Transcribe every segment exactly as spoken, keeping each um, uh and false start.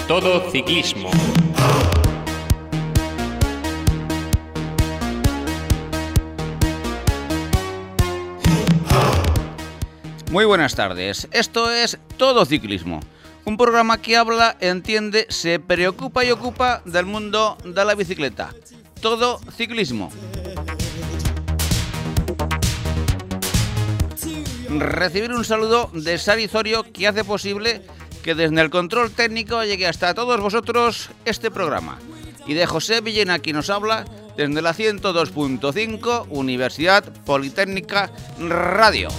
Todo Ciclismo. Muy buenas tardes, esto es Todo Ciclismo, un programa que habla, entiende, se preocupa y ocupa del mundo de la bicicleta. Todo Ciclismo. Recibir un saludo de Sari Zorio, que hace posible que desde el control técnico llegue hasta todos vosotros este programa. Y de José Villena, que nos habla desde la ciento dos punto cinco Universidad Politécnica Radio.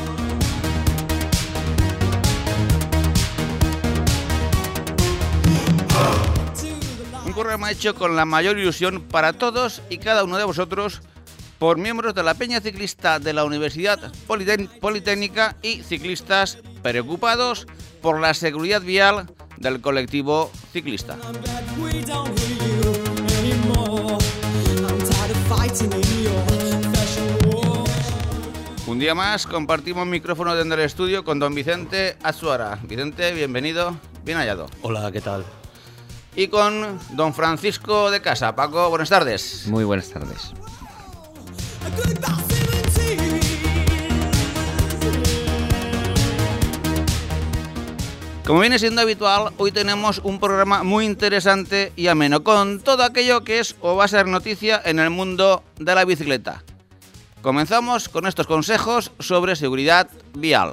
Un programa hecho con la mayor ilusión para todos y cada uno de vosotros por miembros de la Peña Ciclista de la Universidad Politécnica y ciclistas preocupados por la seguridad vial del colectivo ciclista. Un día más compartimos micrófono desde el estudio con don Vicente Azuara. Vicente, bienvenido, bien hallado. Hola, ¿qué tal? Y con don Francisco de Casa. Paco, buenas tardes. Muy buenas tardes. Como viene siendo habitual, hoy tenemos un programa muy interesante y ameno, con todo aquello que es o va a ser noticia en el mundo de la bicicleta. Comenzamos con estos consejos sobre seguridad vial.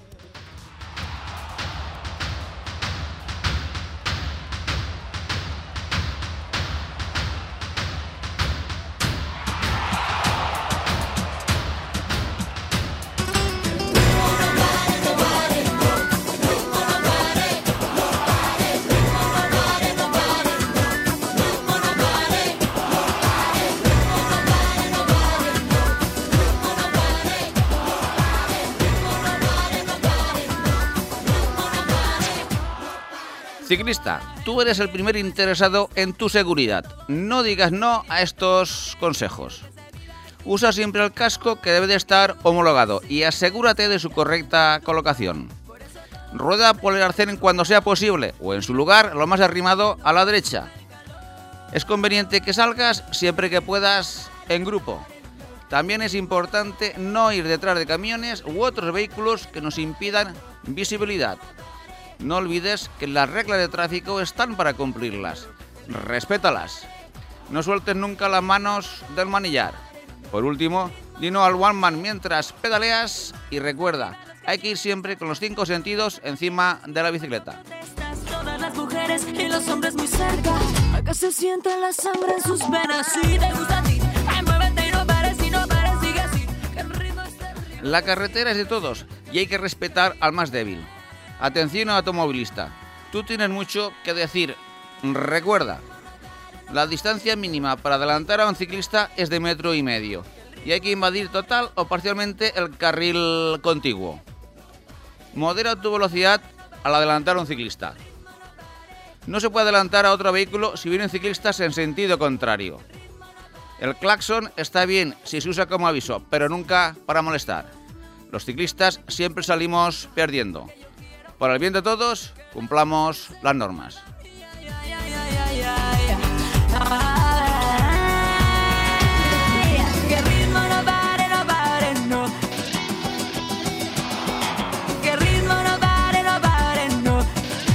Ciclista, tú eres el primer interesado en tu seguridad. No digas no a estos consejos. Usa siempre el casco, que debe de estar homologado, y asegúrate de su correcta colocación. Rueda por el arcén cuando sea posible, o en su lugar lo más arrimado a la derecha. Es conveniente que salgas siempre que puedas en grupo. También es importante no ir detrás de camiones u otros vehículos que nos impidan visibilidad. No olvides que las reglas de tráfico están para cumplirlas. Respétalas. No sueltes nunca las manos del manillar. Por último, di no al one man mientras pedaleas y recuerda, hay que ir siempre con los cinco sentidos encima de la bicicleta. Todas las mujeres y los hombres muy cerca. Acá se siente la sangre en sus venas. Si te gusta a ti, muévete y no pares, y no pares, sigue así. El ritmo es terrible. La carretera es de todos y hay que respetar al más débil. Atención automovilista, tú tienes mucho que decir. Recuerda, la distancia mínima para adelantar a un ciclista es de metro y medio y hay que invadir total o parcialmente el carril contiguo. Modera tu velocidad al adelantar a un ciclista. No se puede adelantar a otro vehículo si vienen ciclistas en sentido contrario. El claxon está bien si se usa como aviso, pero nunca para molestar. Los ciclistas siempre salimos perdiendo. Por el bien de todos, cumplamos las normas. Que ritmo no pare, no pare, no. Que ritmo no pare, no pare, no.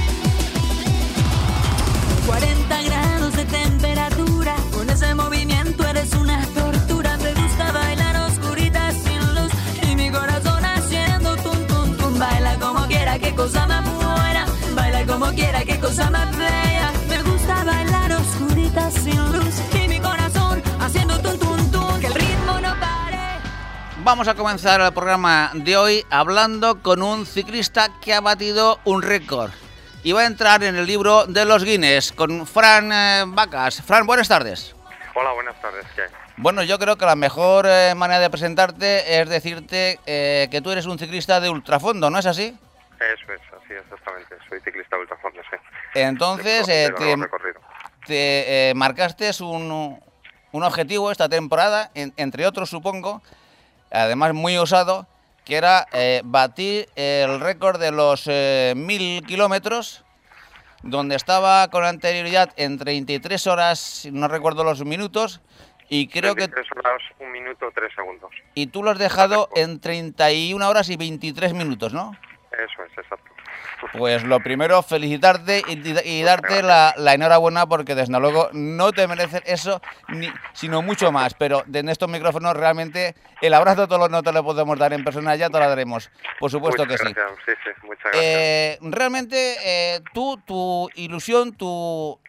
cuarenta grados de temperatura, con ese movimiento eres una tortura. Me gusta bailar oscurita sin luz y mi corazón haciendo tum tum tum. Baila como quiera, qué cosa más buena. Baila como quiera, qué cosa más bella. Me gusta bailar oscurita sin luz y mi corazón haciendo tum tum tum. Que el ritmo no pare. Vamos a comenzar el programa de hoy hablando con un ciclista que ha batido un récord y va a entrar en el libro de los Guinness con Fran eh, Vacas. Fran, buenas tardes. Hola, buenas tardes. ¿Qué hay? Bueno, yo creo que la mejor eh, manera de presentarte es decirte eh, que tú eres un ciclista de ultrafondo, ¿no es así? Eso es, así exactamente. Soy ciclista de ultrafondo, sí. Entonces, De- de eh, te, largo recorrido. te eh, marcaste un, un objetivo esta temporada, en, entre otros supongo, además muy osado, que era eh, batir el récord de los eh, mil kilómetros donde estaba con anterioridad en treinta y tres horas, no recuerdo los minutos, y creo que... treinta y tres horas, un minuto, tres segundos. Y tú lo has dejado en treinta y una horas y veintitrés minutos, ¿no? Eso es, exacto. Pues lo primero, felicitarte y, y darte la, la enhorabuena, porque desde luego no te mereces eso, ni, sino mucho más. Pero en estos micrófonos realmente el abrazo todo no te lo podemos dar en persona, ya te lo daremos. Por supuesto muchas que gracias. sí. Sí, sí, muchas gracias. Eh, realmente eh, tú, tu ilusión, tu,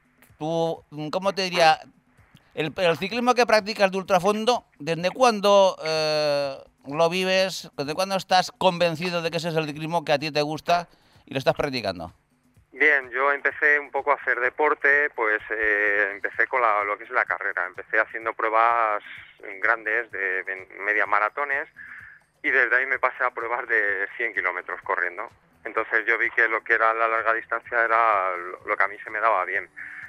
tu, ¿cómo te diría? El, el ciclismo que practicas de ultrafondo, ¿desde cuándo eh, lo vives? ¿Desde cuándo estás convencido de que ese es el ciclismo que a ti te gusta y lo estás practicando? Bien, yo empecé un poco a hacer deporte, pues eh, empecé con la, lo que es la carrera. Empecé haciendo pruebas grandes de, de media maratones y desde ahí me pasé a pruebas de cien kilómetros corriendo. Entonces yo vi que lo que era la larga distancia era lo que a mí se me daba bien.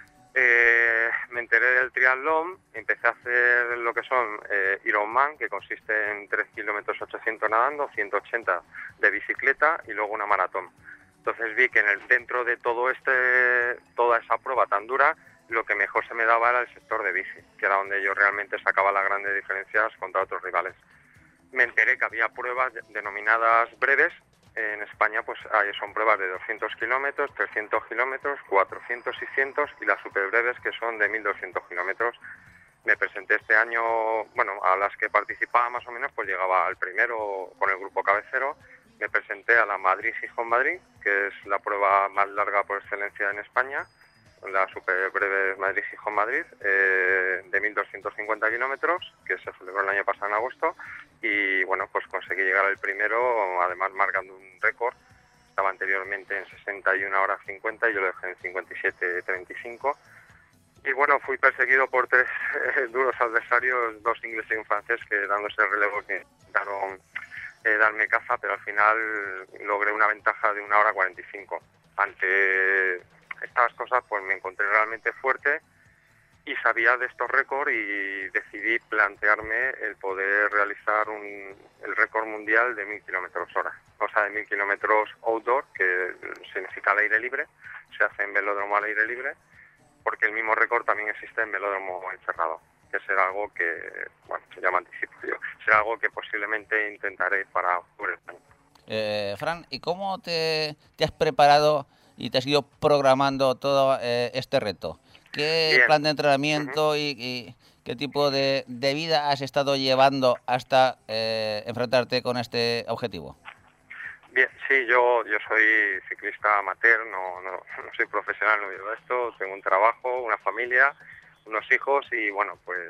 Eh, me enteré del triatlón, empecé a hacer lo que son eh, Ironman, que consiste en tres kilómetros ochocientos nadando, ciento ochenta de bicicleta y luego una maratón. Entonces vi que en el dentro de todo este, toda esa prueba tan dura, lo que mejor se me daba era el sector de bici, que era donde yo realmente sacaba las grandes diferencias contra otros rivales. Me enteré que había pruebas denominadas breves. En España pues son pruebas de doscientos kilómetros, trescientos kilómetros, cuatrocientos y cien y las super breves que son de mil doscientos kilómetros. Me presenté este año, bueno, a las que participaba más o menos, pues llegaba al primero con el grupo cabecero. Me presenté a la Madrid-Gijón-Madrid, que es la prueba más larga por excelencia en España, la super breve Madrid-Gijón-Madrid, eh, de mil doscientos cincuenta kilómetros, que se celebró el año pasado en agosto, y bueno, pues conseguí llegar al primero, además marcando un récord. Estaba anteriormente en sesenta y una horas cincuenta y yo lo dejé en cincuenta y siete treinta y cinco. Y bueno, fui perseguido por tres eh, duros adversarios, dos ingleses y un francés, que dándose el relevo que intentaron eh, darme caza, pero al final logré una ventaja de una hora cuarenta y cinco. Ante estas cosas pues me encontré realmente fuerte y sabía de estos récords y decidí plantearme el poder realizar un, el récord mundial de mil kilómetros hora, o sea, de mil kilómetros outdoor, que significa al aire libre, se hace en velódromo al aire libre, porque el mismo récord también existe en velódromo encerrado, que será algo que, bueno, ya me anticipo yo, será algo que posiblemente intentaré para octubre. Eh, Fran, ¿y cómo te, te has preparado y te has ido programando todo eh, este reto? ¿Qué Bien. plan de entrenamiento uh-huh. y, y qué tipo de, de vida has estado llevando hasta eh, enfrentarte con este objetivo? Bien, sí, yo yo soy ciclista amateur, no, no, no soy profesional, no vivo esto, tengo un trabajo, una familia, unos hijos y bueno, pues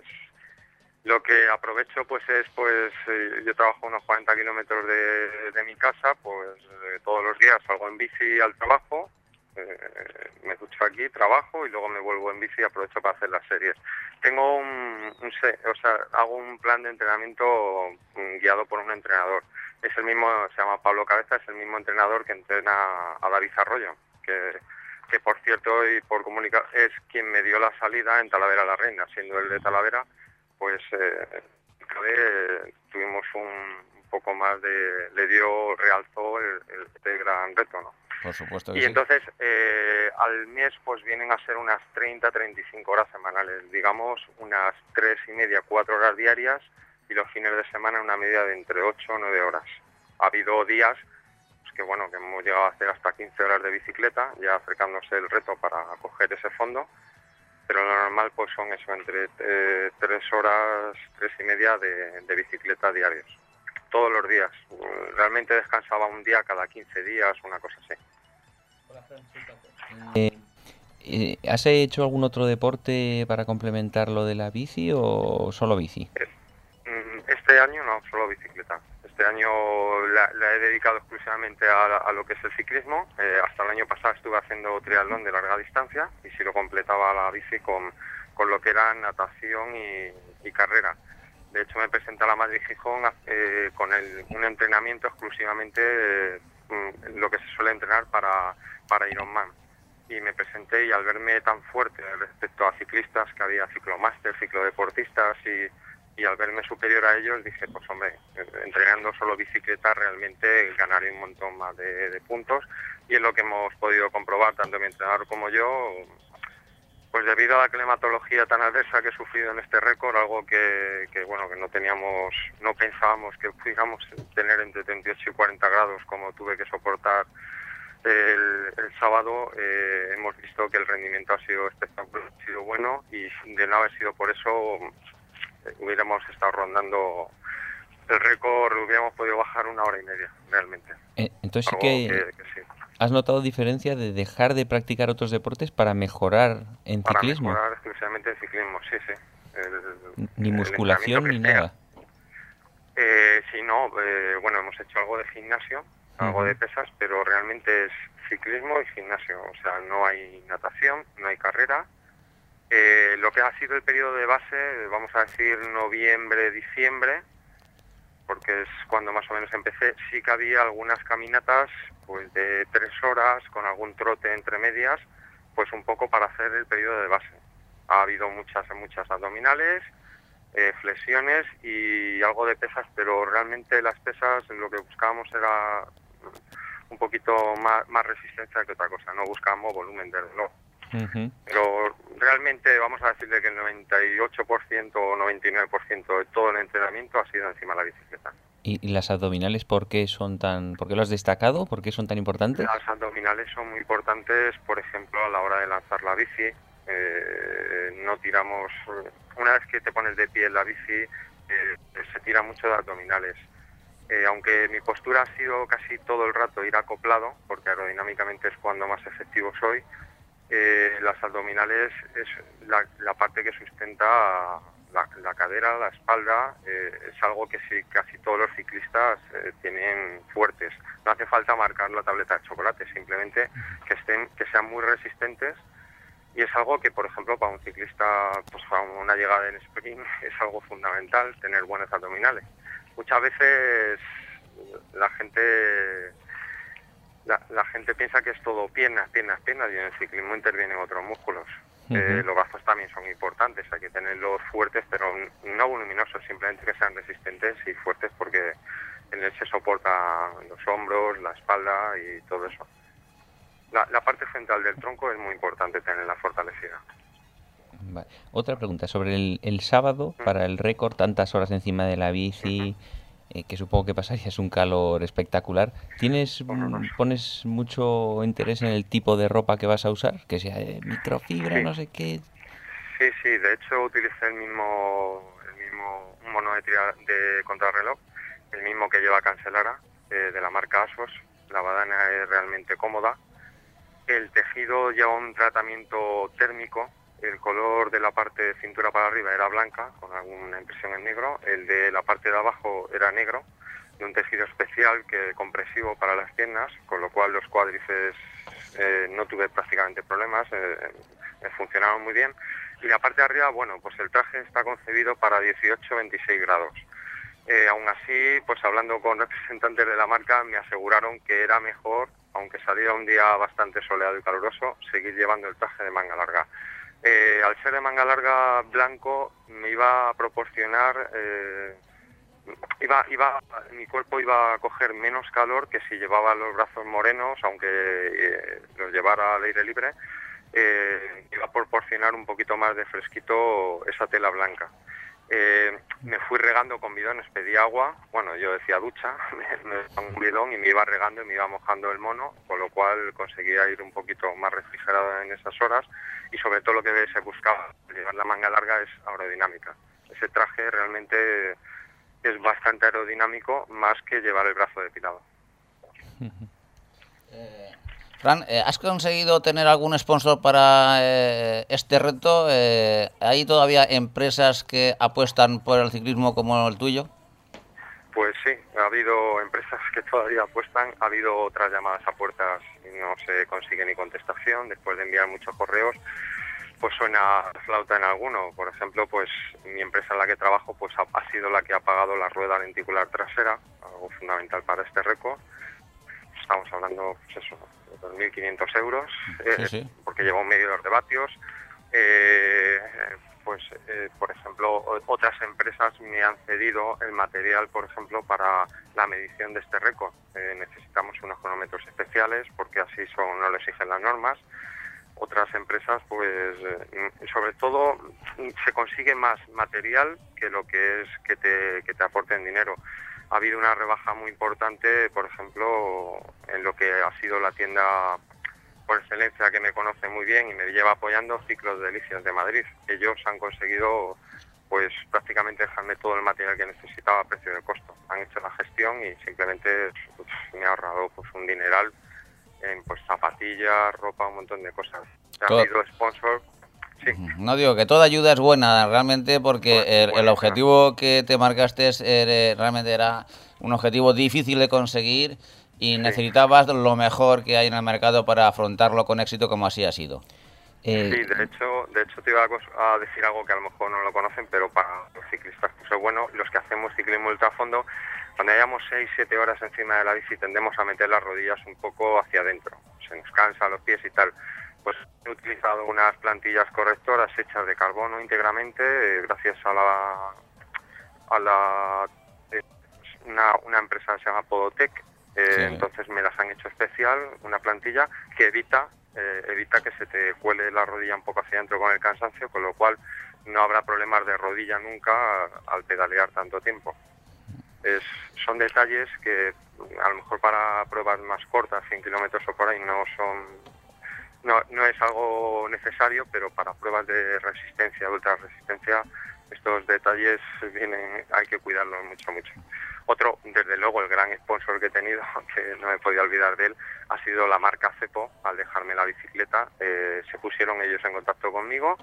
lo que aprovecho pues es, pues eh, yo trabajo unos cuarenta kilómetros de, de mi casa, pues eh, todos los días salgo en bici al trabajo, eh, me ducho aquí, trabajo y luego me vuelvo en bici y aprovecho para hacer las series. Tengo un, un o sea, hago un plan de entrenamiento um, guiado por un entrenador. Es el mismo, se llama Pablo Cabeza, es el mismo entrenador que entrena a David Arroyo, que, que por cierto y por comunicar es quien me dio la salida en Talavera la Reina, siendo él de Talavera, pues eh, eh, tuvimos un, un poco más de, le dio, realzó el, el, este gran reto, ¿no? Por supuesto que y sí. entonces eh, al mes pues vienen a ser unas treinta a treinta y cinco horas semanales, digamos unas tres y media, cuatro horas diarias, y los fines de semana una media de entre ocho o nueve horas. Ha habido días pues, que bueno que hemos llegado a hacer hasta quince horas de bicicleta, ya acercándose el reto para coger ese fondo, pero lo normal pues son eso, entre eh, tres horas, tres y media de, de bicicleta diarios, todos los días. Realmente descansaba un día cada quince días, una cosa así. Eh, ¿Has hecho algún otro deporte para complementar lo de la bici o solo bici? Este año no, solo bicicleta. Este año la, la he dedicado exclusivamente a, a lo que es el ciclismo. Eh, hasta el año pasado estuve haciendo triatlón de larga distancia y si lo completaba la bici con, con lo que era natación y, y carrera. De hecho me presenté a la Madrid-Gijón eh, con el, un entrenamiento exclusivamente eh, lo que se suele entrenar para, para Ironman. Y me presenté y al verme tan fuerte respecto a ciclistas, que había ciclomáster, ciclodeportistas y y al verme superior a ellos dije, pues hombre, entrenando solo bicicleta realmente ganaré un montón más de, de puntos, y es lo que hemos podido comprobar tanto mi entrenador como yo. Pues debido a la climatología tan adversa que he sufrido en este récord, algo que, que bueno, que no teníamos, no pensábamos que pudiéramos tener entre treinta y ocho y cuarenta grados, como tuve que soportar el, el sábado, eh, hemos visto que el rendimiento ha sido espectacular, ha sido bueno, y de no haber sido por eso, eh, hubiéramos estado rondando el récord, hubiéramos podido bajar una hora y media, realmente. Eh, entonces sí Algo que, que, que sí. ¿has notado diferencia de dejar de practicar otros deportes para mejorar en Para ciclismo? mejorar exclusivamente en ciclismo, sí, sí. El, Ni el musculación ni entrenamiento que nada. sea. Eh, sí, no, eh, bueno, hemos hecho algo de gimnasio, algo Ujú. de pesas, pero realmente es ciclismo y gimnasio, o sea, no hay natación, no hay carrera. Eh, lo que ha sido el periodo de base, vamos a decir noviembre, diciembre, porque es cuando más o menos empecé, sí que había algunas caminatas pues de tres horas con algún trote entre medias, pues un poco para hacer el periodo de base. Ha habido muchas muchas abdominales, eh, flexiones y algo de pesas, pero realmente las pesas lo que buscábamos era un poquito más, más resistencia que otra cosa, no buscábamos volumen de reloj. Ujú. Pero realmente vamos a decirle que el noventa y ocho por ciento o noventa y nueve por ciento de todo el entrenamiento ha sido encima de la bicicleta. ¿Y, y las abdominales por qué son tan, por qué lo has destacado? ¿Por qué son tan importantes? Las abdominales son muy importantes, por ejemplo, a la hora de lanzar la bici. Eh, no tiramos, una vez que te pones de pie en la bici, eh, se tira mucho de abdominales. Eh, aunque mi postura ha sido casi todo el rato ir acoplado, porque aerodinámicamente es cuando más efectivo soy, eh, las abdominales es la, la parte que sustenta la, la cadera, la espalda, eh, es algo que sí, casi todos los ciclistas eh, tienen fuertes. No hace falta marcar la tableta de chocolate, simplemente que estén, que sean muy resistentes, y es algo que, por ejemplo, para un ciclista, pues para una llegada en sprint es algo fundamental, tener buenos abdominales. Muchas veces la gente la, la gente piensa que es todo piernas, piernas, piernas, y en el ciclismo intervienen otros músculos. Ujú. Eh, los brazos también son importantes, hay que tenerlos fuertes, pero no voluminosos, simplemente que sean resistentes y fuertes, porque en él se soporta los hombros, la espalda y todo eso. La, la parte central del tronco es muy importante tenerla fortalecida. Vale. Otra pregunta sobre el, el sábado, para el récord, tantas horas encima de la bici, eh, que supongo que pasarías un calor espectacular. ¿Tienes, mm, pones mucho interés en el tipo de ropa que vas a usar? Que sea de microfibra, Sí. no sé qué. Sí, sí, de hecho utilicé el mismo, el mismo un mono de, tira, de contrarreloj, el mismo que lleva Cancellara, eh, de la marca Asos. La badana es realmente cómoda. El tejido lleva un tratamiento térmico. El color de la parte de cintura para arriba era blanca, con alguna impresión en negro. El de la parte de abajo era negro, de un tejido especial que compresivo para las piernas, con lo cual los cuádriceps eh, no tuve prácticamente problemas, eh, me funcionaron muy bien. Y la parte de arriba, bueno, pues el traje está concebido para dieciocho a veintiséis grados. Eh, aún así, pues hablando con representantes de la marca, me aseguraron que era mejor, aunque saliera un día bastante soleado y caluroso, seguir llevando el traje de manga larga. Eh, al ser de manga larga blanco, me iba a proporcionar, eh, iba, iba, mi cuerpo iba a coger menos calor que si llevaba los brazos morenos, aunque eh, los llevara al aire libre, eh, iba a proporcionar un poquito más de fresquito esa tela blanca. Eh, me fui regando con bidones, pedí agua, bueno, yo decía ducha, me, me daba un bidón y me iba regando y me iba mojando el mono, con lo cual conseguía ir un poquito más refrigerado en esas horas, y sobre todo lo que se buscaba llevar la manga larga es aerodinámica. Ese traje realmente es bastante aerodinámico, más que llevar el brazo depilado. Fran, eh, ¿has conseguido tener algún sponsor para eh, este reto? Eh, ¿Hay todavía empresas que apuestan por el ciclismo como el tuyo? Pues sí, ha habido empresas que todavía apuestan, ha habido otras llamadas a puertas y no se consigue ni contestación. Después de enviar muchos correos, pues suena flauta en alguno. Por ejemplo, pues mi empresa en la que trabajo pues ha, ha sido la que ha pagado la rueda lenticular trasera, algo fundamental para este récord. Estamos hablando, pues eso, de dos mil quinientos euros, eh, Sí, sí. porque lleva un medidor de vatios. Eh, pues, eh, por ejemplo, otras empresas me han cedido el material, por ejemplo, para la medición de este récord. Eh, necesitamos unos cronómetros especiales porque así son, no lo exigen las normas. Otras empresas, pues, eh, sobre todo, se consigue más material que lo que es que te, que te aporten dinero. Ha habido una rebaja muy importante, por ejemplo, en lo que ha sido la tienda por excelencia que me conoce muy bien y me lleva apoyando, Ciclos Delicias de Madrid. Ellos han conseguido, pues, prácticamente dejarme todo el material que necesitaba a precio de costo. Han hecho la gestión y simplemente pues, me ha ahorrado pues un dineral en pues zapatillas, ropa, un montón de cosas. Ha Todo. habido sponsor. Sí. No digo que toda ayuda es buena realmente porque Pues, el, el buena. objetivo que te marcaste era, realmente era un objetivo difícil de conseguir y Sí. necesitabas lo mejor que hay en el mercado para afrontarlo con éxito como así ha sido. Eh, Sí, de hecho, de hecho te iba a, cos- a decir algo que a lo mejor no lo conocen, pero para los ciclistas pues es bueno. Los que hacemos ciclismo ultrafondo, cuando hayamos seis siete horas encima de la bici tendemos a meter las rodillas un poco hacia adentro. Se nos cansa los pies y tal. Pues he utilizado unas plantillas correctoras hechas de carbono íntegramente, eh, gracias a la a la eh, una, una empresa que se llama Podotec. Eh, Sí. Entonces me las han hecho especial, una plantilla que evita eh, evita que se te cuele la rodilla un poco hacia adentro con el cansancio, con lo cual no habrá problemas de rodilla nunca al pedalear tanto tiempo. Es, son detalles que a lo mejor para pruebas más cortas, cien kilómetros o por ahí, no son no, no es algo necesario, pero para pruebas de resistencia, de ultra resistencia, estos detalles vienen, hay que cuidarlos mucho, mucho. Otro, desde luego, el gran sponsor que he tenido, que no me podía olvidar de él, ha sido la marca Cepo. Al dejarme la bicicleta, eh, se pusieron ellos en contacto conmigo,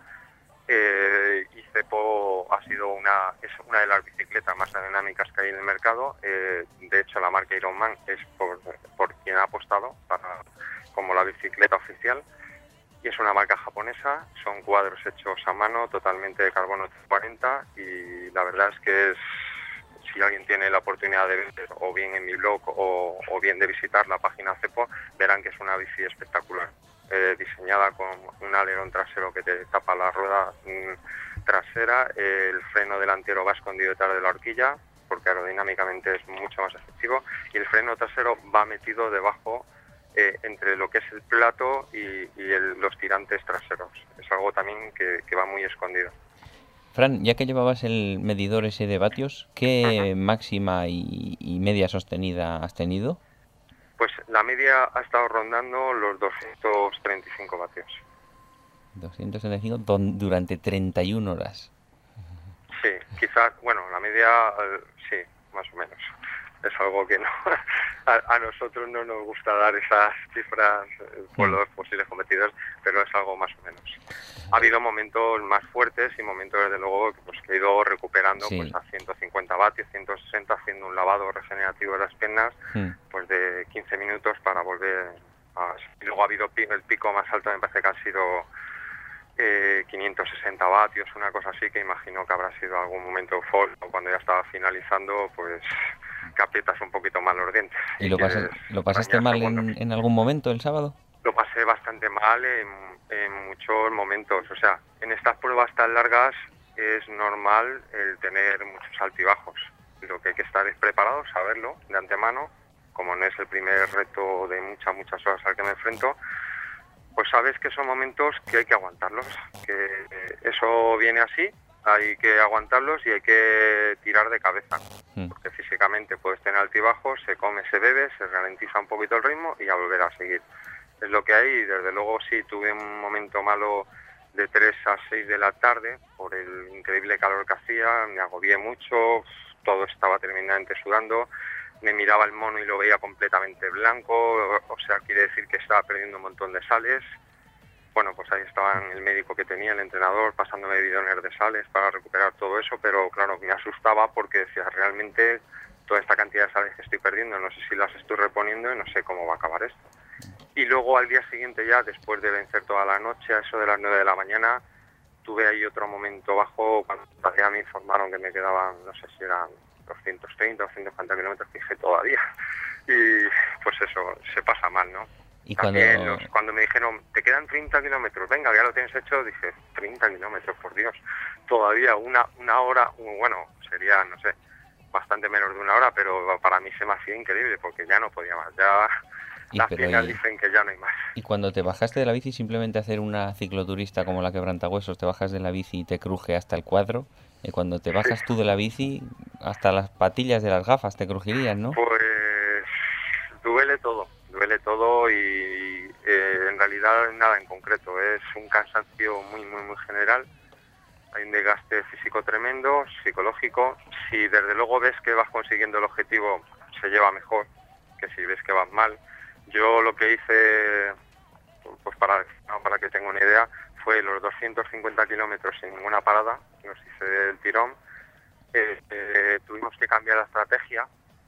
eh, y Cepo ha sido una, es una de las bicicletas más aerodinámicas que hay en el mercado. Eh, de hecho, la marca Ironman es por, por quien ha apostado para, como la bicicleta oficial. Y es una marca japonesa, son cuadros hechos a mano, totalmente de carbono cuarenta, y la verdad es que es, si alguien tiene la oportunidad de ver, o bien en mi blog o, o bien de visitar la página Cepo, verán que es una bici espectacular, eh, diseñada con un alerón trasero que te tapa la rueda mm, trasera, eh, el freno delantero va escondido detrás de la horquilla, porque aerodinámicamente es mucho más efectivo, y el freno trasero va metido debajo, Eh, entre lo que es el plato y, y el, los tirantes traseros. Es algo también que, que va muy escondido. Fran, ya que llevabas el medidor ese de vatios, ¿qué Ujú. máxima y, y media sostenida has tenido? Pues la media ha estado rondando los doscientos treinta y cinco vatios. doscientos treinta y cinco don- durante treinta y una horas. Sí, quizás, bueno, la media, eh, sí, más o menos. Es algo que no a, a nosotros no nos gusta dar esas cifras eh, por Mm. los posibles competidores, pero es algo más o menos. Ha habido momentos más fuertes y momentos, desde luego, que, pues, que he ido recuperando Sí. pues a ciento cincuenta vatios, ciento sesenta, haciendo un lavado regenerativo de las piernas Mm. pues de quince minutos para volver a... Y luego ha habido pi- el pico más alto, me parece que han sido eh, quinientos sesenta vatios, una cosa así, que imagino que habrá sido algún momento eufórico cuando ya estaba finalizando, pues que aprietas un poquito más los dientes. ¿Y lo, quieres pasa- lo pasaste dañar mal en, segundos. en algún momento el sábado? Lo pasé bastante mal en, en muchos momentos. O sea, en estas pruebas tan largas es normal el tener muchos altibajos. Lo que hay que estar es preparado, saberlo de antemano. Como no es el primer reto de muchas, muchas horas al que me enfrento, pues sabes que son momentos que hay que aguantarlos, que eh, eso viene así, hay que aguantarlos y hay que tirar de cabeza, Mm. porque físicamente puedes tener altibajos, se come, se bebe, se ralentiza un poquito el ritmo y a volver a seguir. Es lo que hay, y desde luego sí, tuve un momento malo de tres a seis de la tarde por el increíble calor que hacía, me agobié mucho, todo estaba terminantemente sudando, me miraba el mono y lo veía completamente blanco, o sea, quiere decir que estaba perdiendo un montón de sales. Bueno, pues ahí estaban el médico que tenía, el entrenador, pasándome bidones de sales para recuperar todo eso, pero claro, me asustaba porque decía, realmente toda esta cantidad de sales que estoy perdiendo, no sé si las estoy reponiendo y no sé cómo va a acabar esto. Y luego al día siguiente ya, después de vencer toda la noche, a eso de las nueve de la mañana, tuve ahí otro momento bajo, cuando ya me informaron que me quedaban, no sé si eran doscientos treinta o ciento cuarenta kilómetros, que dije todavía. Y pues eso, se pasa mal, ¿no? Y También cuando... los, cuando me dijeron, te quedan treinta kilómetros, venga, ya lo tienes hecho, dije, treinta kilómetros, por Dios. Todavía una, una hora, bueno, sería, no sé, bastante menos de una hora, pero para mí se me hacía increíble porque ya no podía más. Ya Y, las pero piernas y, dicen que ya no hay más. y cuando te bajaste de la bici simplemente a hacer una cicloturista como la quebrantahuesos, te bajas de la bici y te cruje hasta el cuadro, y cuando te Sí. bajas tú de la bici, hasta las patillas de las gafas te crujirían, ¿no? Pues duele todo, duele todo y eh, en realidad nada en concreto, es un cansancio muy, muy, muy general. Hay un desgaste físico tremendo, psicológico. Si desde luego ves que vas consiguiendo el objetivo, se lleva mejor que si ves que vas mal. Yo lo que hice, pues para, para que tenga una idea, fue los doscientos cincuenta kilómetros sin ninguna parada, los hice del tirón. Eh, eh, tuvimos que cambiar la estrategia,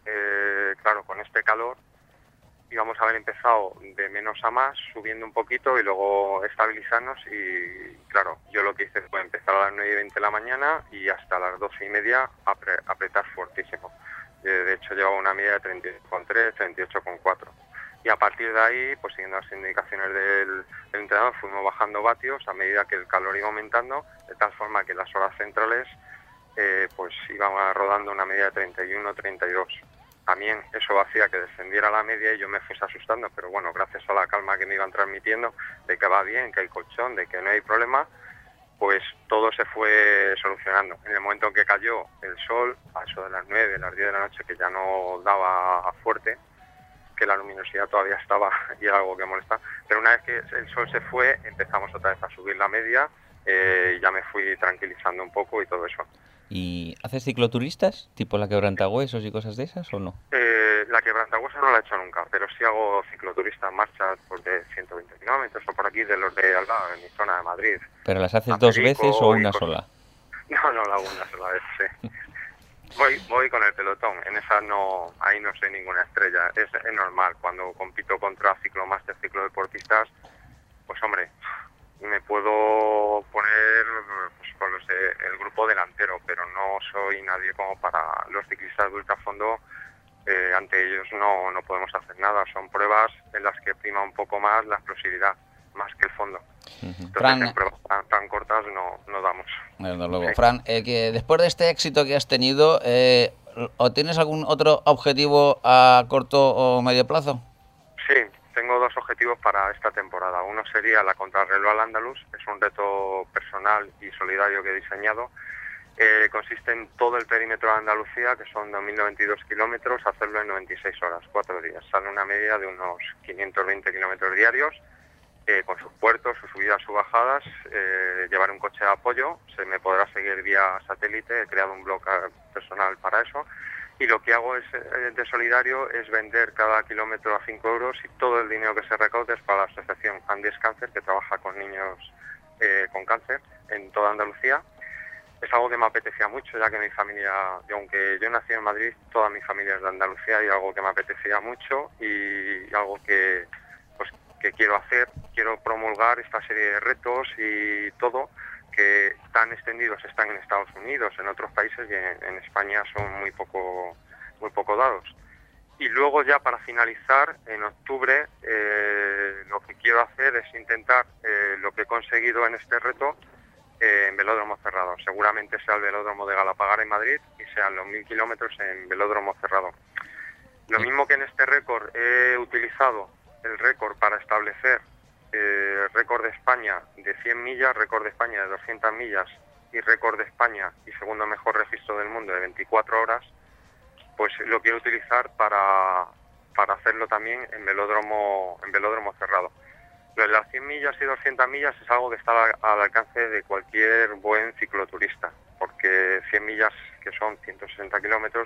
eh, claro, con este calor íbamos a haber empezado de menos a más, subiendo un poquito y luego estabilizarnos y claro, yo lo que hice fue empezar a las nueve y veinte de la mañana y hasta las doce y media apre, apretar fuertísimo. Eh, de hecho llevaba una media de treinta y ocho coma tres, treinta y ocho coma cuatro. Y a partir de ahí, pues siguiendo las indicaciones del, del entrenador, fuimos bajando vatios a medida que el calor iba aumentando, de tal forma que las horas centrales eh, pues iban rodando una media de treinta y uno, treinta y dos. También eso hacía que descendiera la media y yo me fuese asustando, pero bueno, gracias a la calma que me iban transmitiendo, de que va bien, que hay colchón, de que no hay problema, pues todo se fue solucionando. En el momento en que cayó el sol, a eso de las nueve, las diez de la noche, que ya no daba fuerte, que la luminosidad todavía estaba y era algo que molesta, pero una vez que el sol se fue, empezamos otra vez a subir la media eh, y ya me fui tranquilizando un poco y todo eso. ¿Y haces cicloturistas, tipo la quebrantahuesos y cosas de esas, o no? Eh, la quebrantahuesos no la he hecho nunca, pero sí hago cicloturista en marcha pues, de ciento veinte kilómetros o por aquí de los de al lado, en mi zona de Madrid. ¿Pero las haces A dos Perico veces o y una cosas. sola? No, no la hago una sola vez, sí. Voy, voy con el pelotón, en esa no, ahí no soy ninguna estrella, es, es normal, cuando compito contra ciclomaster, ciclodeportistas, pues hombre, me puedo poner pues, con los de, el grupo delantero, pero no soy nadie como para los ciclistas de ultrafondo, eh, ante ellos no, no podemos hacer nada, son pruebas en las que prima un poco más la explosividad, más que el fondo. Ujú. Entonces Fran, en pruebas tan, tan cortas no, no damos. Desde luego. Sí. Fran, eh, que después de este éxito que has tenido, eh, ¿o tienes algún otro objetivo a corto o medio plazo? Sí, tengo dos objetivos para esta temporada. Uno sería la Contrarreloj al Andaluz, es un reto personal y solidario que he diseñado. Eh, consiste en todo el perímetro de Andalucía, que son dos mil noventa y dos kilómetros, hacerlo en noventa y seis horas, cuatro días. Sale una media de unos quinientos veinte kilómetros diarios, eh, con sus puertos, sus subidas, sus bajadas, eh, llevar un coche de apoyo, se me podrá seguir vía satélite, he creado un blog personal para eso. Y lo que hago es, eh, de solidario es vender cada kilómetro a cinco euros y todo el dinero que se recaude es para la asociación Andes Cáncer, que trabaja con niños eh, con cáncer en toda Andalucía. Es algo que me apetecía mucho, ya que mi familia, y aunque yo nací en Madrid, toda mi familia es de Andalucía y algo que me apetecía mucho y algo que, pues, que quiero hacer. Quiero promulgar esta serie de retos y todo, que tan extendidos están en Estados Unidos, en otros países y en, en España son muy poco, muy poco dados. Y luego ya para finalizar, en octubre, eh, lo que quiero hacer es intentar eh, lo que he conseguido en este reto eh, en velódromo cerrado. Seguramente sea el velódromo de Galapagar en Madrid y sean los mil kilómetros en velódromo cerrado. Lo mismo que en este récord he utilizado el récord para establecer eh, récord de España de cien millas, récord de España de doscientas millas y récord de España y segundo mejor registro del mundo de veinticuatro horas, pues lo quiero utilizar para, para hacerlo también en velódromo, en velódromo cerrado. Lo de las cien millas y doscientas millas es algo que está al, al alcance de cualquier buen cicloturista, porque cien millas, que son ciento sesenta kilómetros,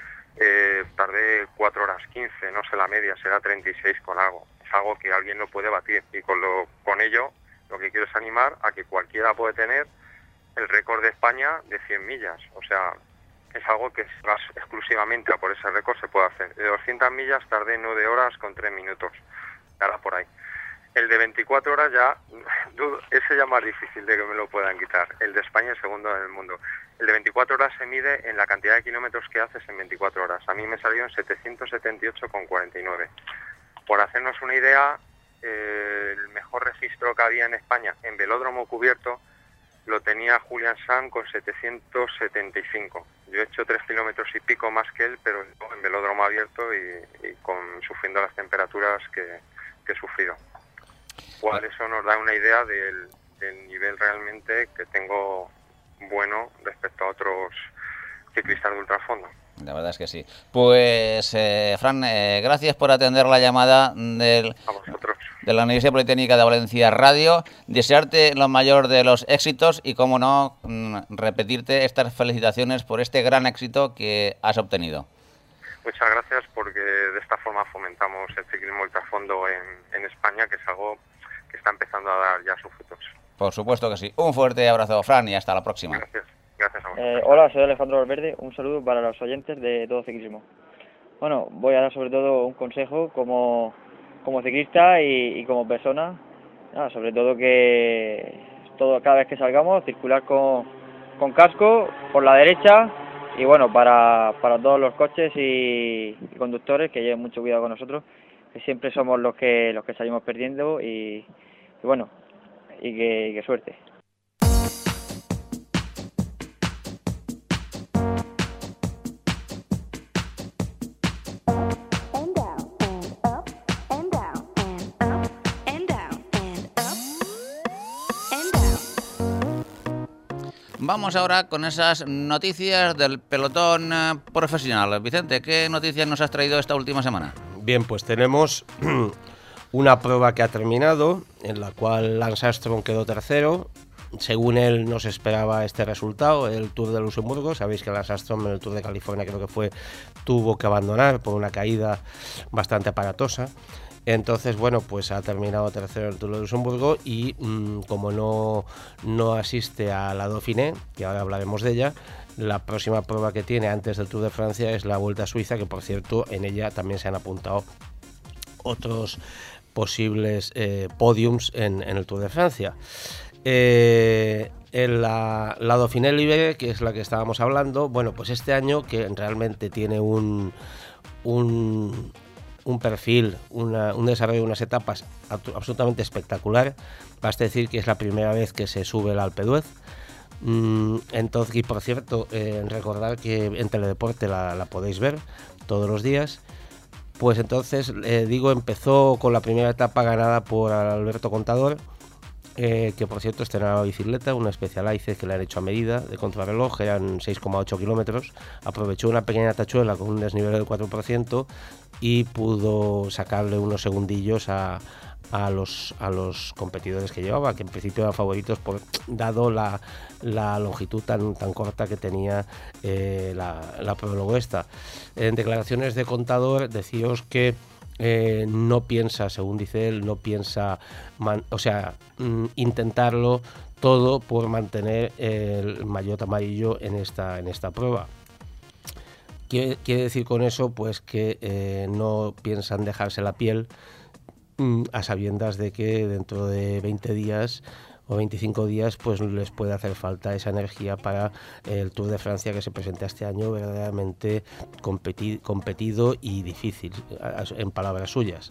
eh, tardé cuatro horas quince, no sé la media, será treinta y seis con algo. Es algo que alguien lo puede batir y con, lo, con ello lo que quiero es animar a que cualquiera puede tener el récord de España de cien millas, o sea, es algo que vas exclusivamente a por ese récord se puede hacer. De doscientas millas tardé nueve horas con tres minutos, ahora por ahí. El de veinticuatro horas ya, ese ya es más difícil de que me lo puedan quitar. El de España es segundo en el mundo. El de veinticuatro horas se mide en la cantidad de kilómetros que haces en veinticuatro horas. A mí me salió en setecientos setenta y ocho con cuarenta y nueve. Por hacernos una idea, eh, el mejor registro que había en España en velódromo cubierto lo tenía Julian Sam con setecientos setenta y cinco. Yo he hecho tres kilómetros y pico más que él, pero en velódromo abierto y, y con sufriendo las temperaturas que, que he sufrido. Cual eso nos da una idea del, del nivel realmente que tengo bueno respecto a otros ciclistas de ultrafondo. La verdad es que sí. Pues, eh, Fran, eh, gracias por atender la llamada del, A vosotros. de la Universidad Politécnica de Valencia Radio. Desearte lo mayor de los éxitos y, como no, repetirte estas felicitaciones por este gran éxito que has obtenido. Muchas gracias, porque de esta forma fomentamos el ciclismo ultrafondo en, en España, que es algo que está empezando a dar ya sus frutos. Por supuesto que sí. Un fuerte abrazo, Fran, y hasta la próxima. Gracias. Gracias a vosotros. Eh, hola, soy Alejandro Valverde. Un saludo para los oyentes de Todo Ciclismo. Bueno, voy a dar sobre todo un consejo como, como ciclista y, y como persona. Nada, sobre todo que todo cada vez que salgamos, circular con, con casco por la derecha. Y bueno, para, para todos los coches y, y conductores, que lleven mucho cuidado con nosotros, que siempre somos los que los que salimos perdiendo. Y, y bueno, y que, y que suerte. Vamos ahora con esas noticias del pelotón eh, profesional. Vicente, ¿qué noticias nos has traído esta última semana? Bien, pues tenemos una prueba que ha terminado, en la cual Lance Armstrong quedó tercero. Según él, no se esperaba este resultado, el Tour de Luxemburgo. Sabéis que Lance Armstrong en el Tour de California, creo que fue, tuvo que abandonar por una caída bastante aparatosa. Entonces, bueno, pues ha terminado tercero en el Tour de Luxemburgo y mmm, como no, no asiste a la Dauphiné, que ahora hablaremos de ella, la próxima prueba que tiene antes del Tour de Francia es la Vuelta a Suiza, que por cierto en ella también se han apuntado otros posibles eh, podiums en, en el Tour de Francia. Eh, en la, la Dauphiné Libre, que es la que estábamos hablando, bueno, pues este año, que realmente tiene un... un un perfil, una, un desarrollo de unas etapas absolutamente espectacular. Basta decir que es la primera vez que se sube el Alpe d'Huez. Mm, entonces, y por cierto, eh, recordar que en Teledeporte la, la podéis ver todos los días. Pues entonces, eh, digo, empezó con la primera etapa ganada por Alberto Contador, eh, que por cierto estrenaba bicicleta, una Specialized que le han hecho a medida de contrarreloj, eran seis coma ocho kilómetros, aprovechó una pequeña tachuela con un desnivel del cuatro por ciento y pudo sacarle unos segundillos a, a, los, a los competidores que llevaba, que en principio eran favoritos por, dado la, la longitud tan, tan corta que tenía eh, la, la prólogo esta. En declaraciones de Contador, decíos que Eh, no piensa, según dice él, no piensa, man, o sea, mm, intentarlo todo por mantener el maillot amarillo en esta, en esta prueba. Quiere, quiere decir con eso, pues que eh, no piensan dejarse la piel mm, a sabiendas de que dentro de veinte días o veinticinco días pues les puede hacer falta esa energía para el Tour de Francia, que se presenta este año verdaderamente competi- competido y difícil, en palabras suyas.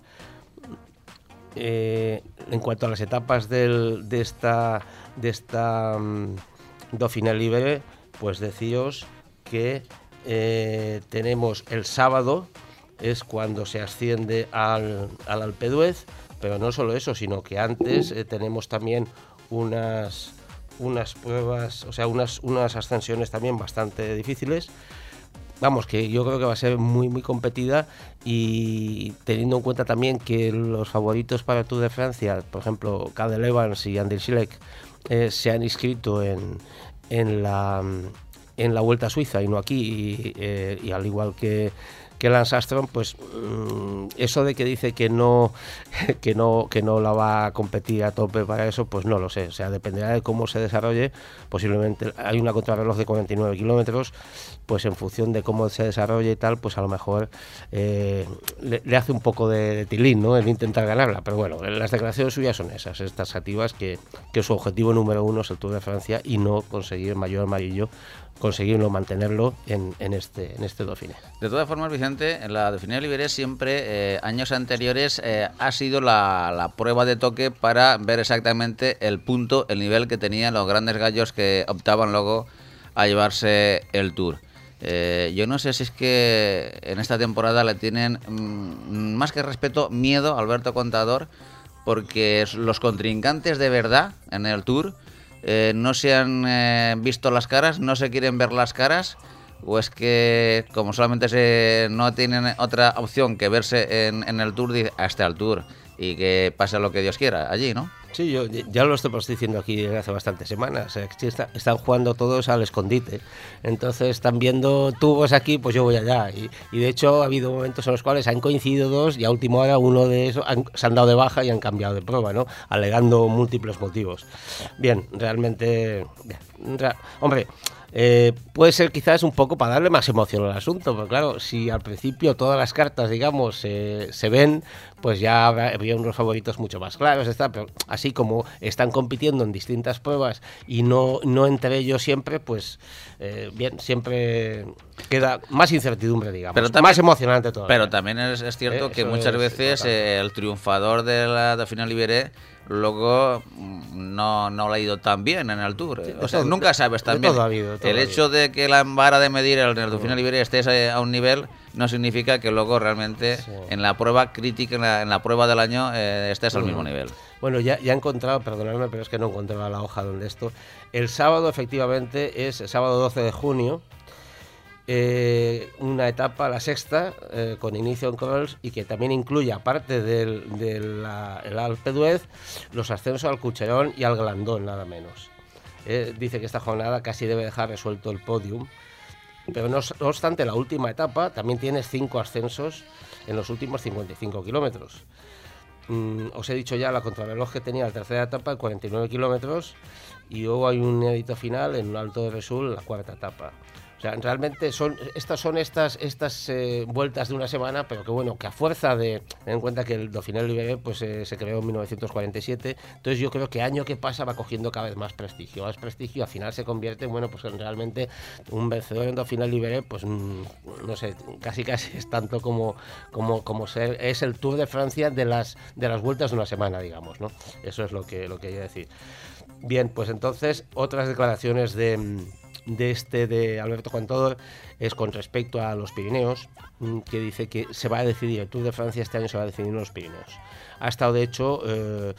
Eh, en cuanto a las etapas del, de esta, de esta um, Dauphiné Libre, pues decíos que eh, tenemos el sábado, es cuando se asciende al, al Alpe d'Huez, pero no solo eso, sino que antes eh, tenemos también unas unas pruebas, o sea, unas unas ascensiones también bastante difíciles. Vamos, que yo creo que va a ser muy muy competida, y teniendo en cuenta también que los favoritos para el Tour de Francia, por ejemplo, Cadel Evans y Andy Schleck, eh, se han inscrito en en la en la Vuelta a Suiza y no aquí, y, eh, y al igual que que Lance Armstrong, pues mmm, eso de que dice que no que no que no la va a competir a tope para eso, pues no lo sé, o sea, dependerá de cómo se desarrolle. Posiblemente hay una contrarreloj de cuarenta y nueve kilómetros, pues en función de cómo se desarrolle y tal, pues a lo mejor eh, le, le hace un poco de, de tilín, ¿no?, el intentar ganarla, pero bueno, las declaraciones suyas son esas, estas taxativas, que, que su objetivo número uno es el Tour de Francia y no conseguir el maillot amarillo, conseguirlo, mantenerlo en, en este en este Dauphiné. De todas formas, Vicente, curiosamente, en la Dauphiné Libéré siempre, eh, años anteriores, eh, ha sido la, la prueba de toque para ver exactamente el punto, el nivel que tenían los grandes gallos que optaban luego a llevarse el Tour. Eh, yo no sé si es que en esta temporada le tienen, mmm, más que respeto, miedo a Alberto Contador, porque los contrincantes de verdad en el Tour eh, no se han eh, visto las caras, no se quieren ver las caras, o es que como solamente se no tienen otra opción que verse en, en el Tour, hasta el Tour, y que pase lo que Dios quiera allí, ¿no? Sí, yo ya lo estamos diciendo aquí desde hace bastantes semanas. Está, están jugando todos al escondite. Entonces están viendo tubos aquí, pues yo voy allá. Y, y de hecho ha habido momentos en los cuales han coincidido dos y a última hora uno de esos han, se han dado de baja y han cambiado de prueba, ¿no? Alegando múltiples motivos. Bien, realmente... Bien, real, hombre... Eh, puede ser quizás un poco para darle más emoción al asunto, pero claro, si al principio todas las cartas, digamos, eh, se ven, pues ya habría unos favoritos mucho más claros, está, pero así como están compitiendo en distintas pruebas y no, no entre ellos siempre, pues eh, bien, siempre queda más incertidumbre, digamos, pero también, más emocionante todavía. Pero también es, es cierto eh, que muchas es, veces eh, el triunfador de la Dauphiné Libéré luego no, no le ha ido tan bien en el Tour. Sí, o sea, todo, nunca sabes también. Habido, el hecho de que la vara de medir en el Dauphiné Libéré esté a un nivel no significa que luego realmente sí. en la prueba crítica, en la, en la prueba del año, eh, estés al uh-huh. mismo nivel. Bueno, ya, ya he encontrado, perdonadme, pero es que no encontraba la hoja donde esto. El sábado, efectivamente, es el sábado doce de junio. Eh, una etapa, la sexta, eh, con inicio en Crols y que también incluye, aparte del, del el Alpe d'Huez, los ascensos al Cucherón y al Glandón, nada menos. Eh, dice que esta jornada casi debe dejar resuelto el podium, pero no, no obstante, la última etapa también tiene cinco ascensos en los últimos cincuenta y cinco kilómetros. Mm, os he dicho ya la contrarreloj que tenía la tercera etapa, cuarenta y nueve kilómetros, y luego hay un edito final en el Alto de Resul, la cuarta etapa. O sea, realmente son estas son estas estas eh, vueltas de una semana, pero que bueno, que a fuerza de tener en cuenta que el Dauphiné Libéré pues eh, se creó en mil novecientos cuarenta y siete, entonces yo creo que año que pasa va cogiendo cada vez más prestigio, más prestigio, al final se convierte, bueno, pues en realmente un vencedor en Dauphiné Libéré, pues mmm, no sé, casi casi es tanto como como como ser es el Tour de Francia de las de las vueltas de una semana, digamos, ¿no? Eso es lo que lo que quería decir. Bien, pues entonces otras declaraciones de de este de Alberto Contador es con respecto a los Pirineos, que dice que se va a decidir, el Tour de Francia este año se va a decidir en los Pirineos. Ha estado de hecho eh,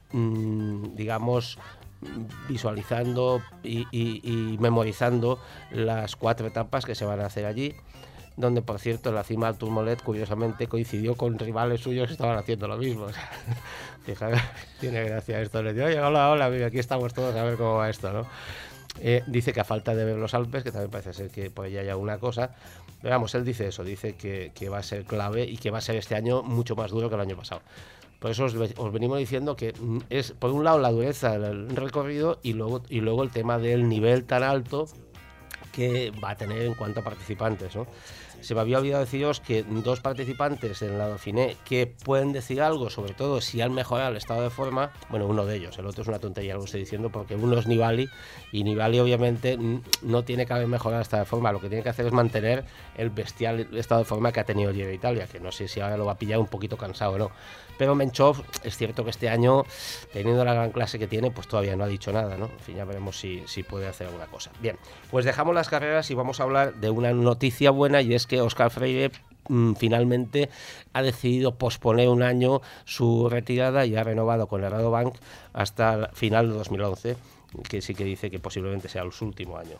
mmm, digamos visualizando y, y, y memorizando las cuatro etapas que se van a hacer allí, donde por cierto en la cima del Tourmalet curiosamente coincidió con rivales suyos que estaban haciendo lo mismo. Fíjate, tiene gracia esto, le digo, oye, hola, hola, mira, aquí estamos todos a ver cómo va esto, ¿no? Eh, dice que a falta de ver los Alpes, que también parece ser que por allá hay alguna cosa, pero vamos, él dice eso, dice que, que va a ser clave y que va a ser este año mucho más duro que el año pasado. Por eso os, os venimos diciendo que es, por un lado, la dureza del recorrido y luego, y luego el tema del nivel tan alto que va a tener en cuanto a participantes, ¿no? Se me había olvidado deciros que dos participantes en la Dauphiné que pueden decir algo, sobre todo si han mejorado el estado de forma, bueno, uno de ellos, el otro es una tontería lo que estoy diciendo, porque uno es Nibali, y Nibali obviamente no tiene que haber mejorado el estado de forma, lo que tiene que hacer es mantener el bestial estado de forma que ha tenido el Giro de Italia, que no sé si ahora lo va a pillar un poquito cansado o no. Pero Menchov, es cierto que este año, teniendo la gran clase que tiene, pues todavía no ha dicho nada, ¿no? En fin, ya veremos si, si puede hacer alguna cosa. Bien, pues dejamos las carreras y vamos a hablar de una noticia buena, y es que Óscar Freire mmm, finalmente ha decidido posponer un año su retirada y ha renovado con el Rabobank hasta el final de dos mil once, que sí que dice que posiblemente sea su último año.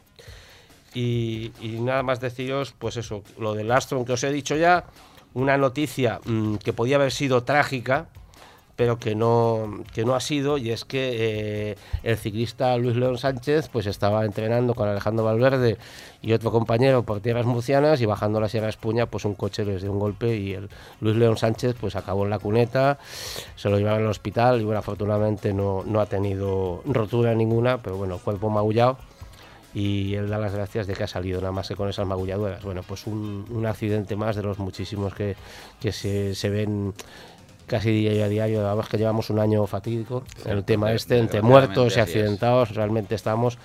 Y, y nada más deciros, pues eso, lo del Astron que os he dicho ya, una noticia mmm, que podía haber sido trágica, pero que no, que no ha sido, y es que eh, el ciclista Luis León Sánchez pues estaba entrenando con Alejandro Valverde y otro compañero por tierras murcianas, y bajando la Sierra Espuña pues un coche les dio un golpe y el Luis León Sánchez pues acabó en la cuneta, se lo llevaron al hospital y bueno, afortunadamente no, no ha tenido rotura ninguna, pero bueno, el cuerpo magullado, y él da las gracias de que ha salido, nada más que con esas magulladuras. Bueno, pues un, un accidente más de los muchísimos que, que se, se ven casi día a diario. Vamos, que llevamos un año fatídico en el tema este, entre muertos y accidentados, realmente estamos.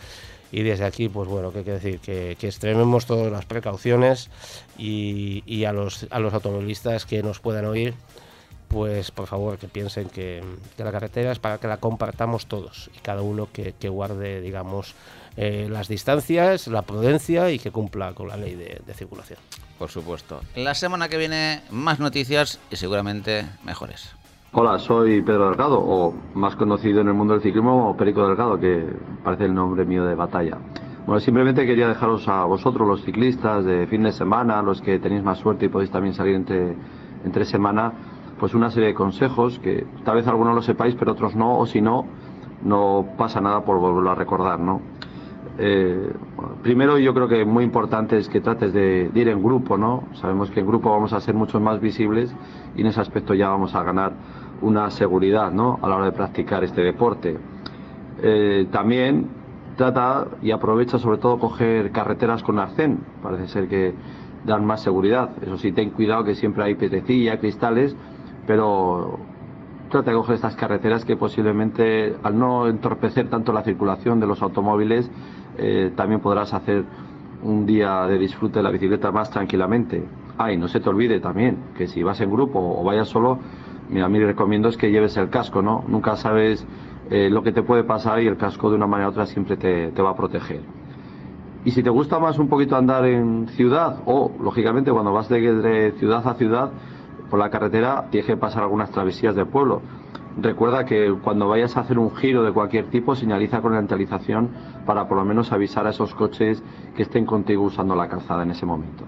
y desde aquí, pues bueno, ¿qué quiere decir? Que, que extrememos todas las precauciones y, y a los a los automovilistas que nos puedan oír, pues por favor que piensen que, que la carretera es para que la compartamos todos y cada uno que, que guarde, digamos, eh, las distancias, la prudencia y que cumpla con la ley de, de circulación. Por supuesto. La semana que viene más noticias y seguramente mejores. Hola, soy Pedro Delgado, o más conocido en el mundo del ciclismo como Perico Delgado, que parece el nombre mío de batalla. Bueno, simplemente quería dejaros a vosotros, los ciclistas de fin de semana, los que tenéis más suerte y podéis también salir entre, entre semana, pues una serie de consejos que tal vez algunos lo sepáis, pero otros no, o si no, no pasa nada por volverlo a recordar, ¿no? Eh, bueno, primero, yo creo que muy importante es que trates de, de ir en grupo, ¿no? Sabemos que en grupo vamos a ser mucho más visibles y en ese aspecto ya vamos a ganar una seguridad, ¿no?, a la hora de practicar este deporte. Eh, también trata y aprovecha sobre todo coger carreteras con arcén, parece ser que dan más seguridad. Eso sí, ten cuidado que siempre hay piedrecilla, cristales, pero trata de coger estas carreteras que posiblemente, al no entorpecer tanto la circulación de los automóviles, eh, también podrás hacer un día de disfrute de la bicicleta más tranquilamente. Ah, y no se te olvide también que si vas en grupo o vayas solo, mira, a mí recomiendo es que lleves el casco, ¿no? Nunca sabes eh, lo que te puede pasar y el casco de una manera u otra siempre te, te va a proteger. Y si te gusta más un poquito andar en ciudad, o lógicamente cuando vas de, de ciudad a ciudad por la carretera, tienes que pasar algunas travesías del pueblo. Recuerda que cuando vayas a hacer un giro de cualquier tipo, señaliza con la antalización para por lo menos avisar a esos coches que estén contigo usando la calzada en ese momento.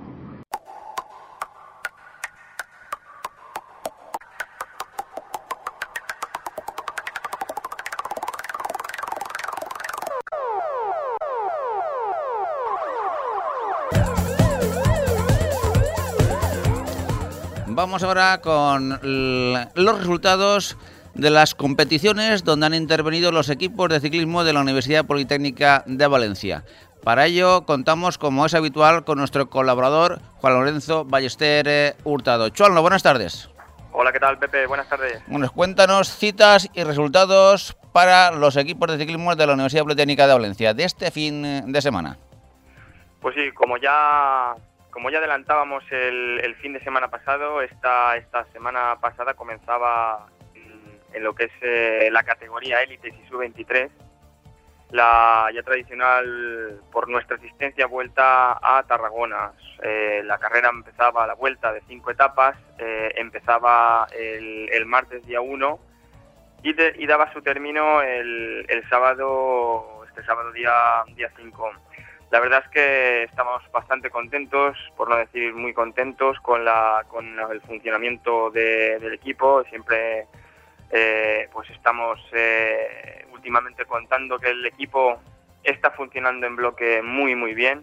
Vamos ahora con los resultados de las competiciones donde han intervenido los equipos de ciclismo de la Universidad Politécnica de Valencia. Para ello contamos, como es habitual, con nuestro colaborador Juan Lorenzo Ballester Hurtado. Juan, buenas tardes. Hola, ¿qué tal, Pepe? Buenas tardes. Bueno, cuéntanos citas y resultados para los equipos de ciclismo de la Universidad Politécnica de Valencia de este fin de semana. Pues sí, como ya... Como ya adelantábamos el, el fin de semana pasado, esta, esta semana pasada comenzaba en, en lo que es eh, la categoría élites y sub veintitrés, la ya tradicional por nuestra asistencia vuelta a Tarragona. Eh, la carrera empezaba, la vuelta de cinco etapas, eh, empezaba el, el martes día uno y, de, y daba su término el, el sábado, este sábado día día cinco. La verdad es que estamos bastante contentos, por no decir muy contentos, con la con el funcionamiento de, del equipo. Siempre eh, pues estamos eh, últimamente contando que el equipo está funcionando en bloque muy muy bien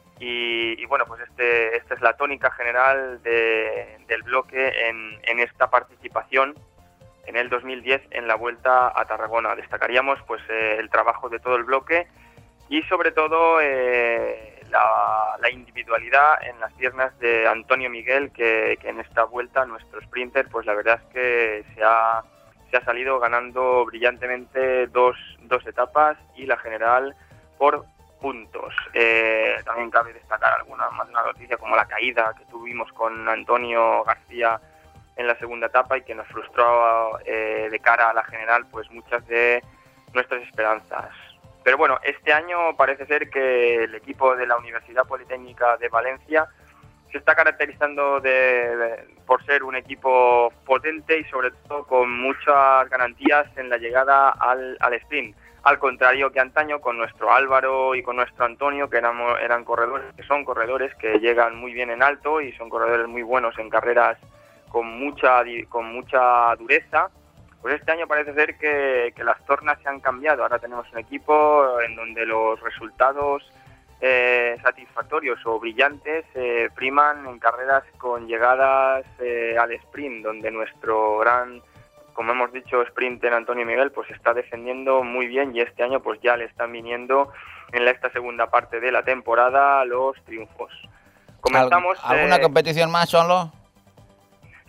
y, y bueno, pues este esta es la tónica general de, del bloque en, en esta participación en el dos mil diez en la Vuelta a Tarragona. Destacaríamos pues eh, el trabajo de todo el bloque y sobre todo eh, la, la individualidad en las piernas de Antonio Miguel, que, que en esta vuelta, nuestro sprinter, pues la verdad es que se ha, se ha salido ganando brillantemente dos, dos etapas y la general por puntos. Eh, también cabe destacar alguna más una noticia como la caída que tuvimos con Antonio García en la segunda etapa y que nos frustró eh, de cara a la general pues muchas de nuestras esperanzas. Pero bueno, este año parece ser que el equipo de la Universidad Politécnica de Valencia se está caracterizando de, de, por ser un equipo potente y sobre todo con muchas garantías en la llegada al, al sprint. Al contrario que antaño con nuestro Álvaro y con nuestro Antonio, que éramos, eran corredores, que son corredores que llegan muy bien en alto y son corredores muy buenos en carreras con mucha, con mucha dureza. Pues este año parece ser que, que las tornas se han cambiado. Ahora tenemos un equipo en donde los resultados eh, satisfactorios o brillantes eh, priman en carreras con llegadas eh, al sprint, donde nuestro gran, como hemos dicho, sprinter Antonio Miguel pues está defendiendo muy bien y este año pues ya le están viniendo en la, esta segunda parte de la temporada los triunfos. Comenzamos... ¿Alguna eh, competición más, Chonlo?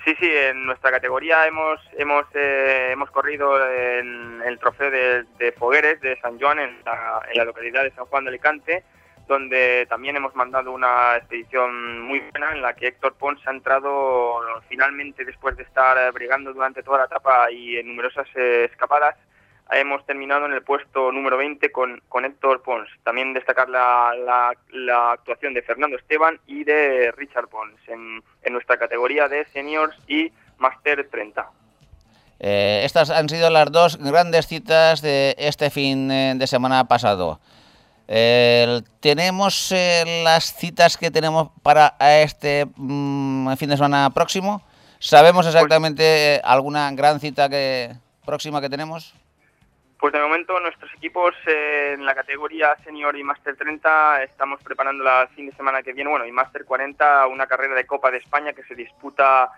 Sí, sí, en nuestra categoría hemos hemos eh, hemos corrido en el trofeo de, de Fogueres de San Joan en la, en la localidad de San Juan de Alicante, donde también hemos mandado una expedición muy buena en la que Héctor Pons ha entrado finalmente, después de estar brigando durante toda la etapa y en numerosas eh, escapadas. Hemos terminado en el puesto número veinte con, con Héctor Pons. También destacar la, la, la actuación de Fernando Esteban y de Richard Pons en, en nuestra categoría de Seniors y Master treinta. Eh, estas han sido las dos grandes citas de este fin de semana pasado. Eh, ¿Tenemos eh, las citas que tenemos para este mm, fin de semana próximo? ¿Sabemos exactamente eh, alguna gran cita que próxima que tenemos? Pues de momento nuestros equipos eh, en la categoría Senior y Master treinta estamos preparando la fin de semana que viene, bueno, y Master cuarenta, una carrera de Copa de España que se disputa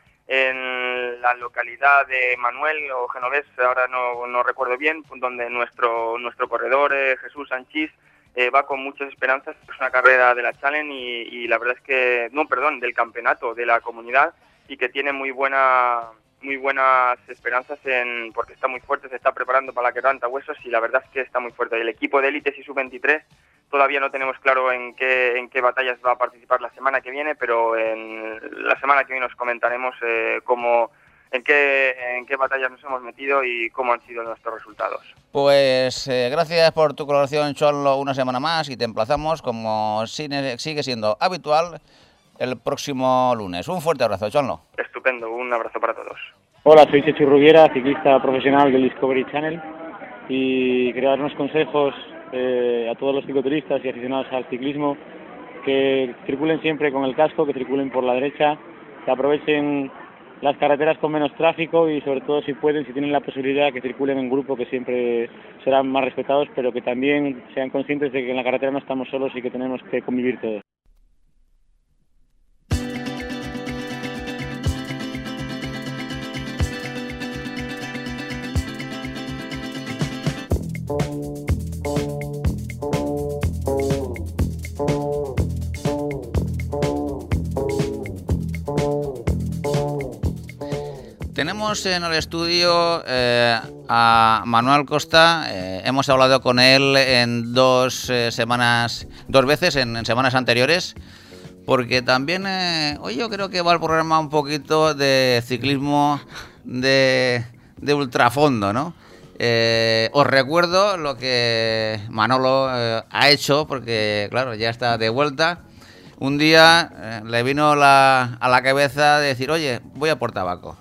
en la localidad de Manuel o Genovés, ahora no, no recuerdo bien, donde nuestro nuestro corredor eh, Jesús Sanchís eh, va con muchas esperanzas. Es una carrera de la Challenge y, y la verdad es que, no, perdón, del campeonato de la comunidad, y que tiene muy buena... muy buenas esperanzas en porque está muy fuerte, se está preparando para la quebranta huesos y la verdad es que está muy fuerte. El equipo de élites y sub veintitrés todavía no tenemos claro en qué en qué batallas va a participar la semana que viene, pero en la semana que viene os comentaremos eh, cómo en qué en qué batallas nos hemos metido y cómo han sido nuestros resultados. Pues eh, gracias por tu colaboración, Cholo, una semana más, y te emplazamos, como sigue siendo habitual, el próximo lunes. Un fuerte abrazo, Chonlo. Estupendo, un abrazo para todos. Hola, soy Chechu Rubiera, ciclista profesional del Discovery Channel, y quería dar unos consejos eh, a todos los cicloturistas y aficionados al ciclismo: que circulen siempre con el casco, que circulen por la derecha, que aprovechen las carreteras con menos tráfico y, sobre todo, si pueden, si tienen la posibilidad, que circulen en grupo, que siempre serán más respetados, pero que también sean conscientes de que en la carretera no estamos solos y que tenemos que convivir todos. Tenemos en el estudio eh, a Manuel Costa. Eh, hemos hablado con él en dos eh, semanas, dos veces en, en semanas anteriores, porque también eh, hoy yo creo que va el programa un poquito de ciclismo de, de ultrafondo, ¿no? Eh, os recuerdo lo que Manolo eh, ha hecho, porque claro, ya está de vuelta. Un día eh, le vino la, a la cabeza de decir, oye, voy a por tabaco.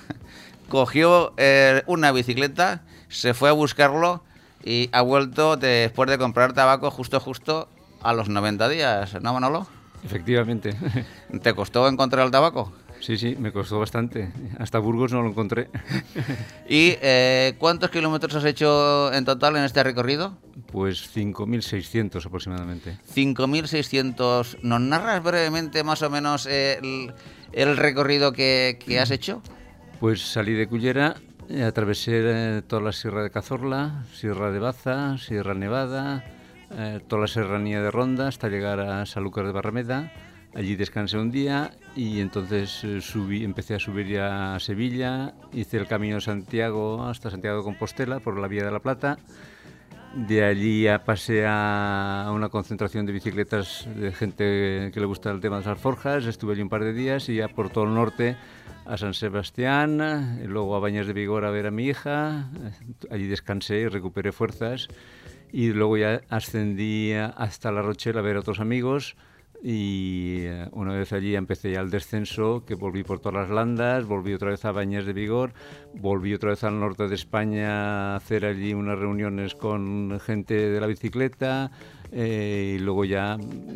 Cogió eh, una bicicleta, se fue a buscarlo y ha vuelto después de comprar tabaco justo justo a los noventa días, ¿no, Manolo? Efectivamente. ¿Te costó encontrar el tabaco? Sí, sí, me costó bastante. Hasta Burgos no lo encontré. ¿Y eh, cuántos kilómetros has hecho en total en este recorrido? Pues cinco mil seiscientos aproximadamente. cinco mil seiscientos. ¿Nos narras brevemente más o menos el, el recorrido que, que has hecho? Pues salí de Cullera, eh, atravesé eh, toda la Sierra de Cazorla, Sierra de Baza, Sierra Nevada, eh, toda la serranía de Ronda hasta llegar a Sanlúcar de Barrameda. Allí descansé un día y entonces eh, subí, empecé a subir ya a Sevilla, hice el camino de Santiago hasta Santiago de Compostela por la Vía de la Plata. De allí ya pasé a una concentración de bicicletas de gente que le gusta el tema de las alforjas. Estuve allí un par de días y ya por todo el norte a San Sebastián, y luego a Baños de Vigor a ver a mi hija. Allí descansé y recuperé fuerzas y luego ya ascendí hasta La Rochelle a ver a otros amigos. Y una vez allí empecé ya el descenso, que volví por todas las landas, volví otra vez a Bañes de Vigor, volví otra vez al norte de España a hacer allí unas reuniones con gente de la bicicleta, eh, y luego ya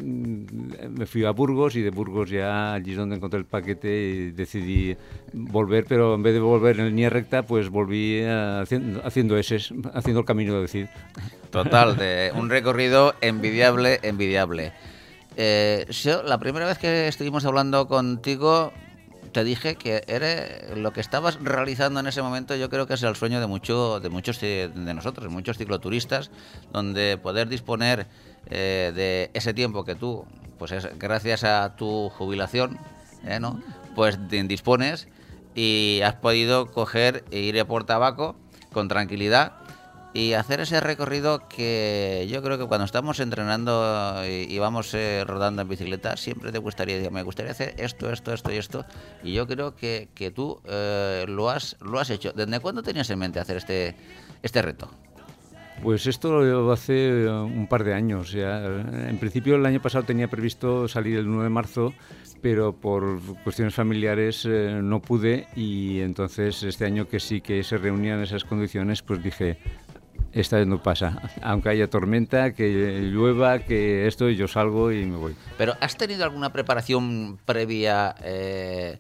me fui a Burgos, y de Burgos ya allí es donde encontré el paquete y decidí volver, pero en vez de volver en línea recta, pues volví a, haciendo, haciendo ese, haciendo el camino de Cid. Total, de un recorrido envidiable, envidiable. Eh, yo, la primera vez que estuvimos hablando contigo, te dije que era lo que estabas realizando en ese momento. Yo creo que es el sueño de mucho, de muchos de nosotros, muchos cicloturistas, donde poder disponer eh, de ese tiempo que tú, pues es gracias a tu jubilación, eh, ¿no? Pues dispones, y has podido coger e ir por tabaco con tranquilidad y hacer ese recorrido que yo creo que cuando estamos entrenando y, y vamos eh, rodando en bicicleta, siempre te gustaría, decir, me gustaría hacer esto, esto, esto y esto. Y yo creo que, que tú eh, lo has lo has hecho. ¿Desde cuándo tenías en mente hacer este, este reto? Pues esto lo hace un par de años ya. En principio el año pasado tenía previsto salir el uno de marzo, pero por cuestiones familiares eh, no pude, y entonces este año que sí que se reunían esas condiciones, pues dije, esta vez no pasa, aunque haya tormenta, que llueva, que esto, yo salgo y me voy. ¿Pero has tenido alguna preparación previa eh,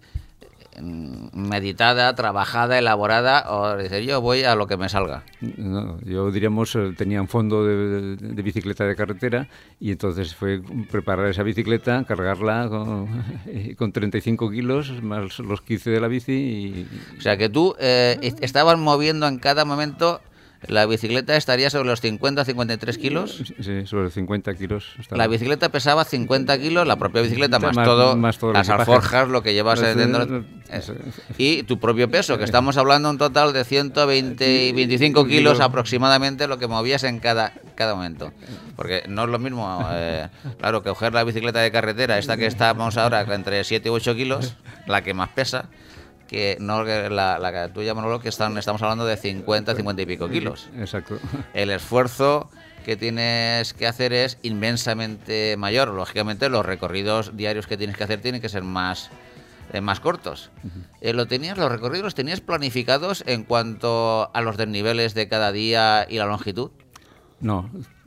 meditada, trabajada, elaborada, o decir yo voy a lo que me salga? No, yo diríamos, tenía un fondo de, de, de bicicleta de carretera, y entonces fue preparar esa bicicleta, cargarla con, con treinta y cinco kilos, más los quince de la bici. Y... O sea que tú eh, estabas moviendo en cada momento. La bicicleta estaría sobre los cincuenta a cincuenta y tres kilos. Sí, sobre los cincuenta kilos. Estaba. La bicicleta pesaba cincuenta kilos, la propia bicicleta, más, más todo, más todo las alforjas, lo que llevas pues, dentro. Eso. Y tu propio peso, que estamos hablando un total de ciento veinte y veinticinco kilos aproximadamente, lo que movías en cada, cada momento. Porque no es lo mismo, eh, claro, que coger la bicicleta de carretera, esta que estamos ahora, entre siete u ocho kilos, la que más pesa, que no la, la tuya, Manolo, que están, estamos hablando de cincuenta, cincuenta y pico kilos. Exacto. El esfuerzo que tienes que hacer es inmensamente mayor. Lógicamente, los recorridos diarios que tienes que hacer tienen que ser más, eh, más cortos. Uh-huh. eh, ¿Lo tenías, los recorridos los tenías planificados en cuanto a los desniveles de cada día y la longitud? No.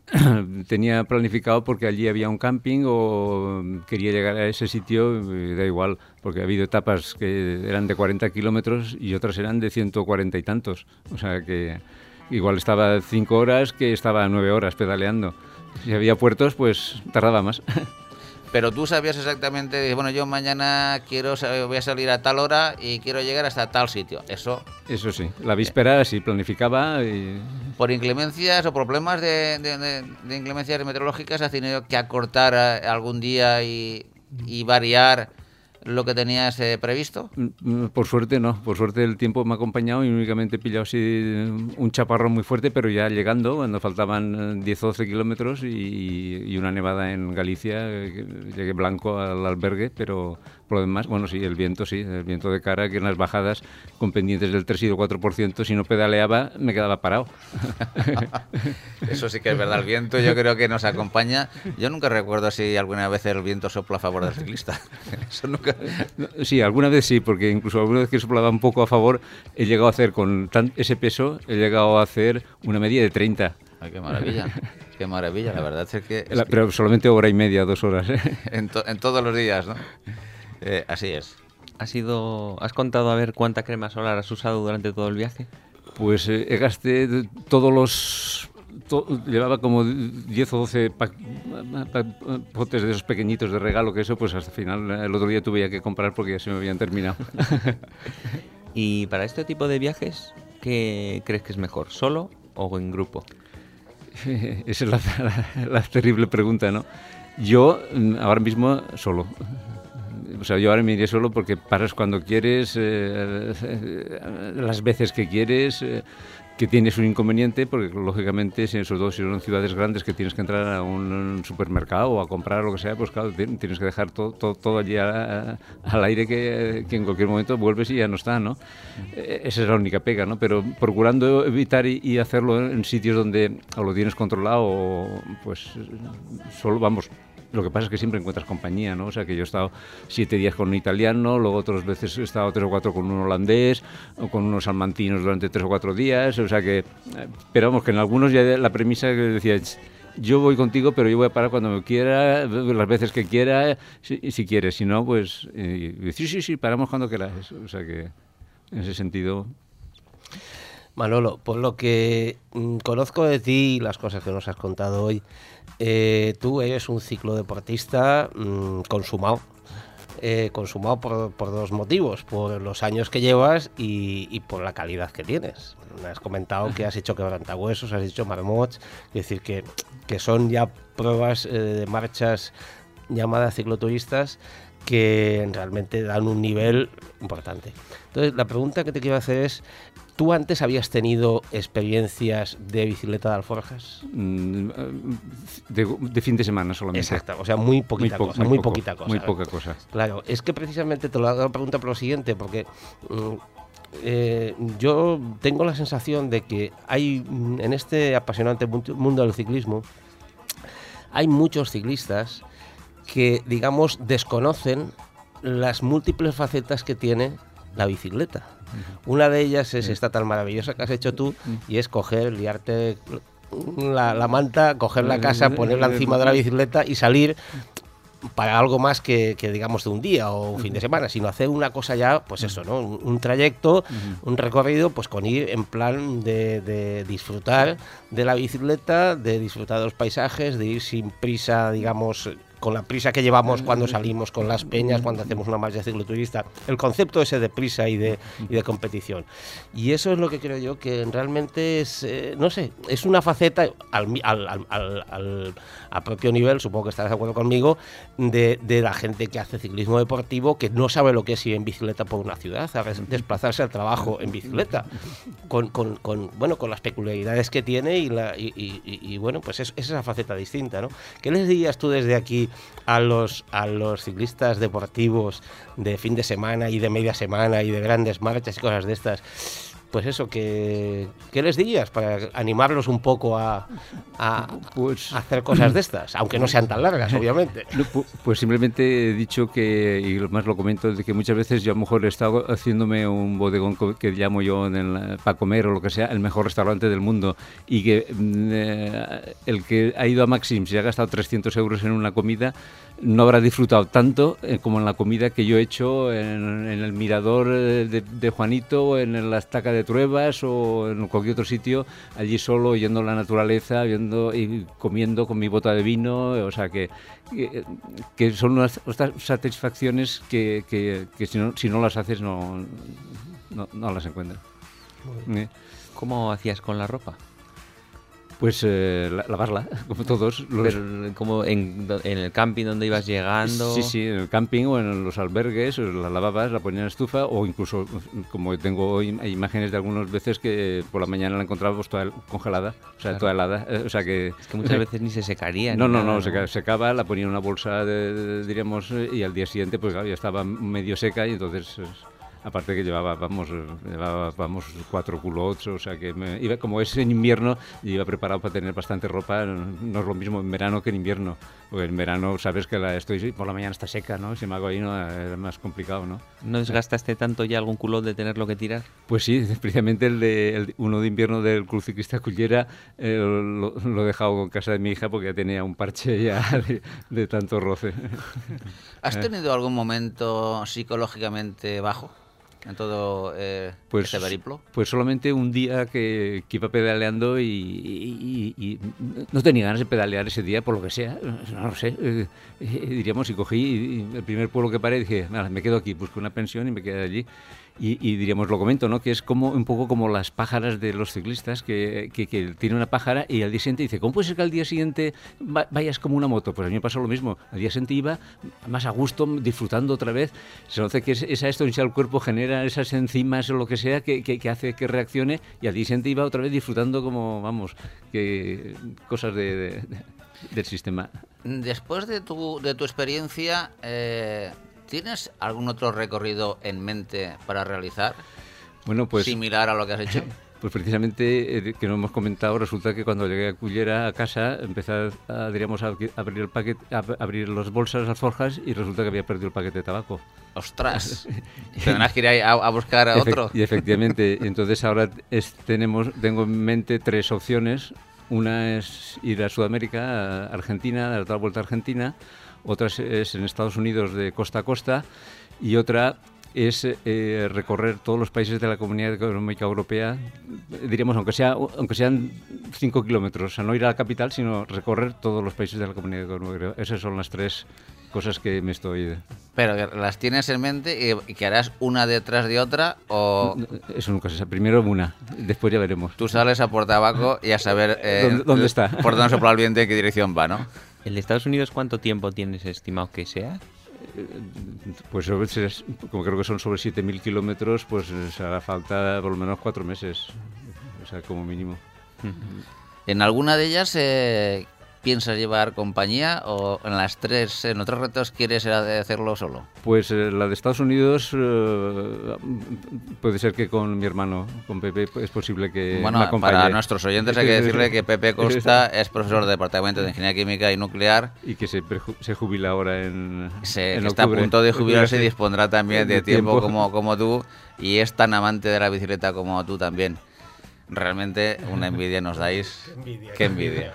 Tenía planificado porque allí había un camping o quería llegar a ese sitio, da igual, porque ha habido etapas que eran de cuarenta kilómetros y otras eran de ciento cuarenta y tantos. O sea que igual estaba cinco horas que estaba nueve horas pedaleando. Si había puertos, pues tardaba más. Pero tú sabías exactamente, bueno, yo mañana quiero voy a salir a tal hora y quiero llegar hasta tal sitio. Eso Eso sí, la víspera sí planificaba. Y... Por inclemencias o problemas de, de, de, de inclemencias meteorológicas, ¿has tenido que acortar algún día y, y variar lo que tenías eh, previsto? Por suerte no, por suerte el tiempo me ha acompañado y únicamente he pillado así un chaparrón muy fuerte, pero ya llegando, cuando faltaban diez o doce kilómetros y, y una nevada en Galicia, llegué blanco al albergue, pero por lo demás, bueno, sí, el viento sí, el viento de cara, que en las bajadas con pendientes del tres y del cuatro por ciento, si no pedaleaba me quedaba parado. Eso sí que es verdad, el viento yo creo que nos acompaña. Yo nunca recuerdo si alguna vez el viento sopla a favor del ciclista. Eso nunca... Sí, alguna vez sí, porque incluso alguna vez que soplaba un poco a favor, he llegado a hacer con tan, ese peso, he llegado a hacer una media de treinta. Ay, qué maravilla, qué maravilla, la verdad es que... Es la, que... Pero solamente hora y media, dos horas. ¿eh? En, to, en todos los días, ¿no? Eh, así es. ¿Has, ido, ¿Has contado a ver cuánta crema solar has usado durante todo el viaje? Pues eh, he gasté todos los... To, llevaba como diez o doce pa, pa, pa, potes de esos pequeñitos de regalo, que eso pues hasta el final, el otro día tuve que comprar porque ya se me habían terminado. ¿Y para este tipo de viajes, qué crees que es mejor, solo o en grupo? Esa es la, la, la terrible pregunta, ¿no? Yo ahora mismo solo. O sea, yo ahora me iré solo porque paras cuando quieres, eh, las veces que quieres, eh, que tienes un inconveniente, porque lógicamente, sobre todo si son ciudades grandes que tienes que entrar a un supermercado o a comprar lo que sea, pues claro, tienes que dejar todo, todo, todo allí a, a, al aire que, que en cualquier momento vuelves y ya no está, ¿no? Esa es la única pega, ¿no? Pero procurando evitar y, y hacerlo en sitios donde o lo tienes controlado o pues solo, vamos... Lo que pasa es que siempre encuentras compañía, ¿no? O sea, que yo he estado siete días con un italiano, luego otras veces he estado tres o cuatro con un holandés, o con unos salmantinos durante tres o cuatro días, o sea que... Pero vamos, que en algunos ya la premisa que decía, yo voy contigo, pero yo voy a parar cuando me quiera, las veces que quiera, si, si quieres, si no, pues... Eh, sí, sí, sí, paramos cuando quieras. O sea que, en ese sentido... Manolo, por lo que mm, conozco de ti y las cosas que nos has contado hoy, eh, tú eres un ciclodeportista mm, consumado, eh, consumado por, por dos motivos, por los años que llevas y, y por la calidad que tienes. Me has comentado que has hecho quebrantahuesos, has hecho marmots, es decir, que, que son ya pruebas eh, de marchas llamadas cicloturistas que realmente dan un nivel importante. Entonces, la pregunta que te quiero hacer es, ¿tú antes habías tenido experiencias de bicicleta de alforjas? De, de fin de semana solamente. Exacto, o sea, muy poquita muy po cosa, muy, muy poco, poquita cosa. Muy poca cosa. Claro, es que precisamente te lo hago la pregunta por lo siguiente, porque mm, eh, yo tengo la sensación de que hay, en este apasionante mundo del ciclismo, hay muchos ciclistas que, digamos, desconocen las múltiples facetas que tiene la bicicleta. Una de ellas es esta tan maravillosa que has hecho tú, y es coger, liarte la, la manta, coger la casa, ponerla encima de la bicicleta y salir para algo más que, que digamos de un día o un fin de semana, sino hacer una cosa ya, pues eso, ¿no? Un, un trayecto, un recorrido, pues con ir en plan de, de disfrutar de la bicicleta, de disfrutar de los paisajes, de ir sin prisa, digamos, con la prisa que llevamos cuando salimos con las peñas, cuando hacemos una marcha cicloturista, el concepto ese de prisa y de, y de competición. Y eso es lo que creo yo que realmente es, eh, no sé, es una faceta al, al, al, al, al a propio nivel, supongo que estarás de acuerdo conmigo, de, de la gente que hace ciclismo deportivo, que no sabe lo que es ir en bicicleta por una ciudad, a desplazarse al trabajo en bicicleta, con, con, con, bueno, con las peculiaridades que tiene y, la, y, y, y bueno, pues es, es esa faceta distinta, ¿no? ¿Qué les dirías tú desde aquí a los, a los ciclistas deportivos de fin de semana y de media semana y de grandes marchas y cosas de estas? Pues eso, ¿qué, qué les dirías para animarlos un poco a, a, pues, a hacer cosas de estas? Aunque no sean tan largas, obviamente. Pues simplemente he dicho que, y más lo comento, de que muchas veces yo a lo mejor he estado haciéndome un bodegón que llamo yo en el, para comer o lo que sea, el mejor restaurante del mundo, y que eh, el que ha ido a Maxims y ha gastado trescientos euros en una comida no habrá disfrutado tanto eh, como en la comida que yo he hecho en, en el mirador de, de Juanito, en la estaca de Truebas o en cualquier otro sitio, allí solo, yendo a la naturaleza, viendo y comiendo con mi bota de vino, o sea que, que, que son unas, unas satisfacciones que, que, que si, no, si no las haces no, no, no las encuentras. ¿Eh? ¿Cómo hacías con la ropa? Pues eh, lavarla, como todos. Los... Pero, como en, en el camping donde ibas llegando. Sí, sí, en el camping o en los albergues, la lavabas, la ponías en la estufa, o incluso, como tengo imágenes de algunas veces que por la mañana la encontrábamos toda congelada, o sea, claro, toda helada. O sea que, es que muchas veces ni se secaría. No, ni no, nada, no, ¿no? se secaba, la ponía en una bolsa, de, de, diríamos, y al día siguiente, pues claro, ya estaba medio seca y entonces... Aparte que llevaba, vamos, llevaba, vamos, cuatro culottes, o sea que me, iba, como es en invierno, iba preparado para tener bastante ropa. No es lo mismo en verano que en invierno, porque en verano sabes que la estoy por la mañana está seca, ¿no? Si me hago ahí, no, es más complicado, ¿no? ¿No desgastaste tanto ya algún culot de tenerlo que tirar? Pues sí, precisamente el de el, uno de invierno del Club Ciclista Cullera eh, lo, lo he dejado en casa de mi hija porque ya tenía un parche ya de, de tanto roce. ¿Has tenido algún momento psicológicamente bajo en todo eh, pues, este periplo? Pues solamente un día que, que iba pedaleando y, y, y, y no tenía ganas de pedalear ese día por lo que sea, no lo sé, eh, eh, diríamos, y cogí y el primer pueblo que paré dije, nada, me quedo aquí, busqué una pensión y me quedé allí. Y, y diríamos, lo comento, ¿no? Que es como un poco como las pájaras de los ciclistas, que, que, que tiene una pájara y al día siguiente dice, ¿cómo puede ser que al día siguiente vayas como una moto? Pues a mí me pasó lo mismo. Al día siguiente iba más a gusto, disfrutando otra vez. Se conoce que esa estoncia del cuerpo genera esas enzimas o lo que sea que, que, que hace que reaccione, y al día siguiente iba otra vez disfrutando como, vamos, que cosas de, de, de, del sistema. Después de tu, de tu experiencia... Eh... ¿Tienes algún otro recorrido en mente para realizar? Bueno, pues... Similar a lo que has hecho. Pues precisamente, eh, que no hemos comentado, resulta que cuando llegué a Cullera a casa, empecé a, diríamos, a abrir el paquete, a abrir las bolsas, las alforjas, y resulta que había perdido el paquete de tabaco. ¡Ostras! Tendrás que ir a, a buscar a otro. Y efectivamente, entonces ahora es, tenemos, tengo en mente tres opciones. Una es ir a Sudamérica, a Argentina, dar la vuelta a Argentina. Otra es en Estados Unidos de costa a costa, y otra es eh, recorrer todos los países de la Comunidad Económica Europea, diríamos, aunque sea aunque sean cinco kilómetros, o sea, no ir a la capital, sino recorrer todos los países de la Comunidad Económica Europea. Esas son las tres cosas que me estoy... Pero las tienes en mente y que harás una detrás de otra, o... Eso nunca se sabe. Primero una, después ya veremos. Tú sales a por tabaco y a saber... Eh, ¿Dónde, ¿Dónde está? Por dónde sopla el viento y en qué dirección va, ¿no? ¿El de Estados Unidos cuánto tiempo tienes estimado que sea? pues como creo que son sobre siete mil kilómetros, pues se hará falta por lo menos cuatro meses, o sea, como mínimo. ¿En alguna de ellas eh, piensas llevar compañía o en las tres, en otros retos quieres hacerlo solo? Pues eh, la de Estados Unidos eh, puede ser que con mi hermano, con Pepe, es posible que bueno, me acompañe. Para nuestros oyentes hay que decirle que Pepe Costa es profesor de Departamento de Ingeniería Química y Nuclear. Y que se, se jubila ahora en, se, en que está a punto de jubilarse y dispondrá también de, de tiempo, tiempo como, como tú, y es tan amante de la bicicleta como tú también. Realmente una envidia nos dais. Qué envidia. Qué envidia.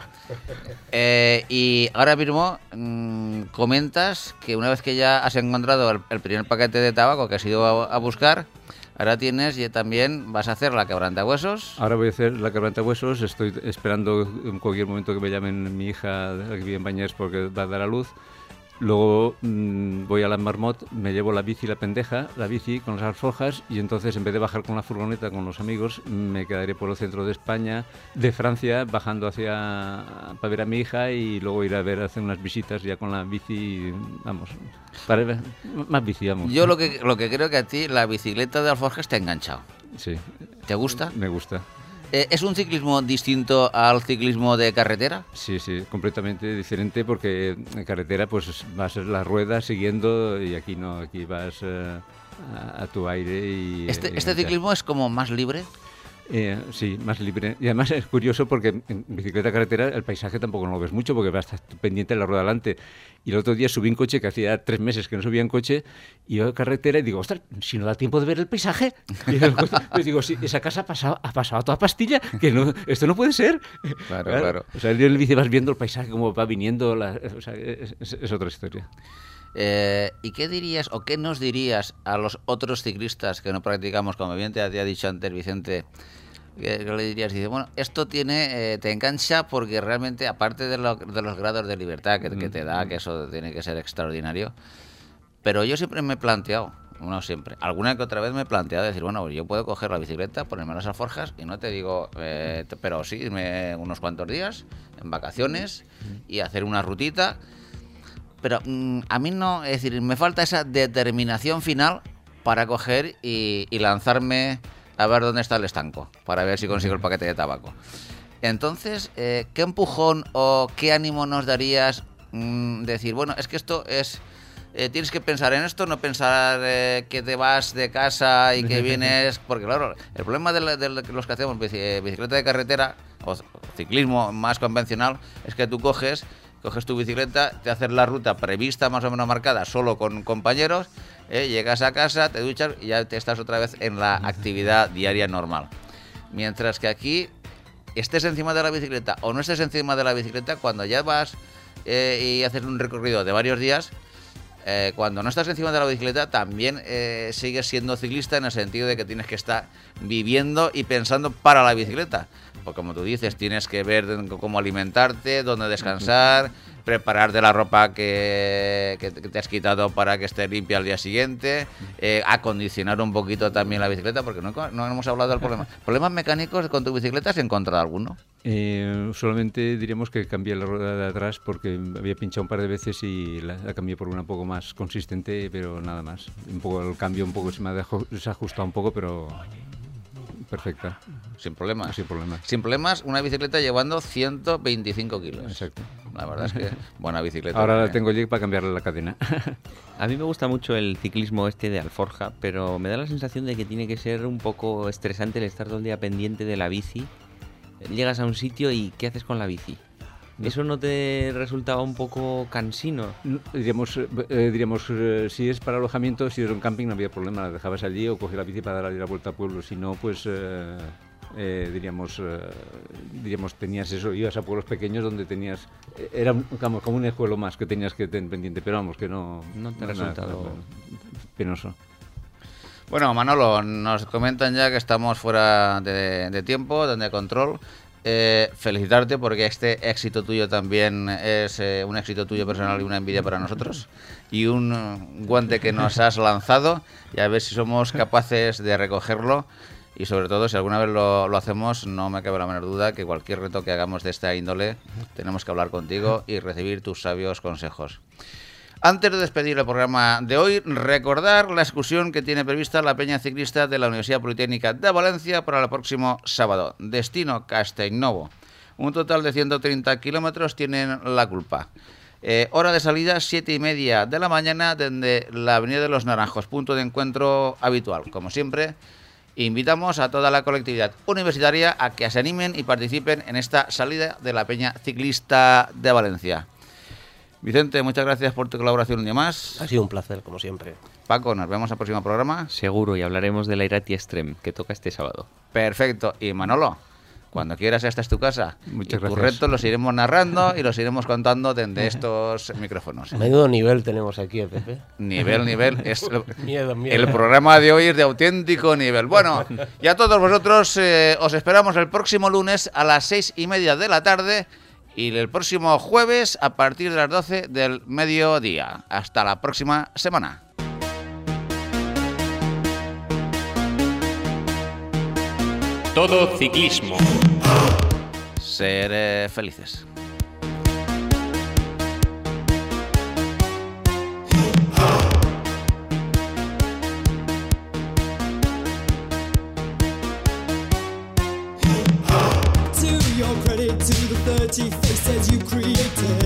Eh, y ahora mismo mmm, comentas que una vez que ya has encontrado el, el primer paquete de tabaco que has ido a, a buscar, ahora tienes y también vas a hacer la quebrantahuesos. Ahora voy a hacer la quebrantahuesos. Estoy esperando en cualquier momento que me llamen mi hija, que vive en Bañés, porque va a dar a luz. Luego mmm, voy a la Marmot, me llevo la bici, la pendeja, la bici con las alforjas, y entonces en vez de bajar con la furgoneta con los amigos, me quedaré por el centro de España, de Francia, bajando hacia para ver a mi hija y luego ir a ver, hacer unas visitas ya con la bici, vamos, para, más bici, vamos. Yo lo que, lo que creo que a ti la bicicleta de alforjas te ha enganchado. Sí. ¿Te gusta? Me gusta. ¿Es un ciclismo distinto al ciclismo de carretera? Sí, sí, completamente diferente, porque en carretera pues vas la rueda siguiendo y aquí no, aquí vas eh, a, a tu aire. y ¿Este, y, este ciclismo es como más libre? Eh, sí, más libre. Y además es curioso porque en bicicleta carretera el paisaje tampoco no lo ves mucho porque vas a estar pendiente de la rueda delante. Y el otro día subí en coche, que hacía tres meses que no subía en coche, y yo a carretera y digo, ostras, si no da tiempo de ver el paisaje. Y pues digo, si esa casa ha pasado, ha pasado a toda pastilla, que no, esto no puede ser. Claro, claro. claro. O sea, en el bici vas viendo el paisaje, cómo va viniendo, la, o sea, es, es, es otra historia. Eh, ¿Y qué dirías o qué nos dirías a los otros ciclistas que no practicamos, como bien te había dicho antes Vicente? ¿Qué le dirías? Dice, bueno, esto tiene, eh, te engancha porque realmente, aparte de, lo, de los grados de libertad que, que te da, que eso tiene que ser extraordinario, pero yo siempre me he planteado, no siempre, alguna que otra vez me he planteado decir, bueno, yo puedo coger la bicicleta, ponerme las alforjas y no te digo, eh, pero sí, irme unos cuantos días en vacaciones y hacer una rutita, pero mmm, a mí no, es decir, me falta esa determinación final para coger y, y lanzarme a ver dónde está el estanco, para ver si consigo el paquete de tabaco. Entonces, eh, ¿qué empujón o qué ánimo nos darías mmm, decir, bueno, es que esto es... Eh, tienes que pensar en esto, no pensar eh, que te vas de casa y que vienes... Porque claro, el problema de, la, de los que hacemos bicicleta de carretera o ciclismo más convencional es que tú coges... Coges tu bicicleta, te haces la ruta prevista, más o menos marcada, solo con compañeros, eh, llegas a casa, te duchas y ya te estás otra vez en la actividad diaria normal. Mientras que aquí, estés encima de la bicicleta o no estés encima de la bicicleta, cuando ya vas eh, y haces un recorrido de varios días, eh, cuando no estás encima de la bicicleta, también eh, sigues siendo ciclista en el sentido de que tienes que estar viviendo y pensando para la bicicleta. Porque como tú dices, tienes que ver cómo alimentarte, dónde descansar, prepararte la ropa que, que te has quitado para que esté limpia al día siguiente, eh, acondicionar un poquito también la bicicleta, porque no, no hemos hablado del problema. ¿Problemas mecánicos con tu bicicleta has encontrado alguno? Eh, solamente diríamos que cambié la rueda de atrás porque había pinchado un par de veces y la, la cambié por una un poco más consistente, pero nada más. Un poco el cambio un poco se me ha desajustado un poco, pero... perfecta. Sin problemas. Sin problemas. Sin problemas, una bicicleta llevando ciento veinticinco kilos. Exacto. La verdad es que buena bicicleta. Ahora también. la tengo yo para cambiarle la cadena. A mí me gusta mucho el ciclismo este de alforja, pero me da la sensación de que tiene que ser un poco estresante el estar todo el día pendiente de la bici. Llegas a un sitio y ¿qué haces con la bici? ¿Eso no te resultaba un poco cansino? No, diríamos, eh, diríamos eh, si es para alojamiento, si es un camping no había problema, la dejabas allí o cogías la bici para dar la vuelta al pueblo. Si no, pues eh, eh, diríamos, eh, diríamos tenías eso, ibas a pueblos pequeños donde tenías, eh, era como, como un escuelo más que tenías que tener pendiente, pero vamos, que no, no te no, resultado nada, penoso. Bueno, Manolo, nos comentan ya que estamos fuera de, de tiempo, de control. Eh, felicitarte porque este éxito tuyo también es eh, un éxito tuyo personal y una envidia para nosotros y un uh, guante que nos has lanzado y a ver si somos capaces de recogerlo y sobre todo si alguna vez lo, lo hacemos no me cabe la menor duda que cualquier reto que hagamos de esta índole tenemos que hablar contigo y recibir tus sabios consejos. Antes de despedir el programa de hoy, recordar la excursión que tiene prevista la Peña Ciclista de la Universidad Politécnica de Valencia para el próximo sábado. Destino Castellnovo. Un total de ciento treinta kilómetros tienen la culpa. Eh, hora de salida, siete y media de la mañana, desde la Avenida de los Naranjos, punto de encuentro habitual. Como siempre, invitamos a toda la colectividad universitaria a que se animen y participen en esta salida de la Peña Ciclista de Valencia. Vicente, muchas gracias por tu colaboración un día más. Ha sido un placer, como siempre. Paco, nos vemos al próximo programa. Seguro, y hablaremos de la Irati Extreme, que toca este sábado. Perfecto. Y Manolo, cuando quieras, esta es tu casa. Muchas y tus gracias. retos los iremos narrando y los iremos contando desde estos micrófonos. Menudo nivel tenemos aquí, Pepe. Nivel, nivel. Es el, Miedo, miedo. el programa de hoy es de auténtico nivel. Bueno, y a todos vosotros eh, os esperamos el próximo lunes a las seis y media de la tarde y el próximo jueves a partir de las doce del mediodía. Hasta la próxima semana. Todo ciclismo. Ser eh, felices. To your credit, to the thirty faces you created.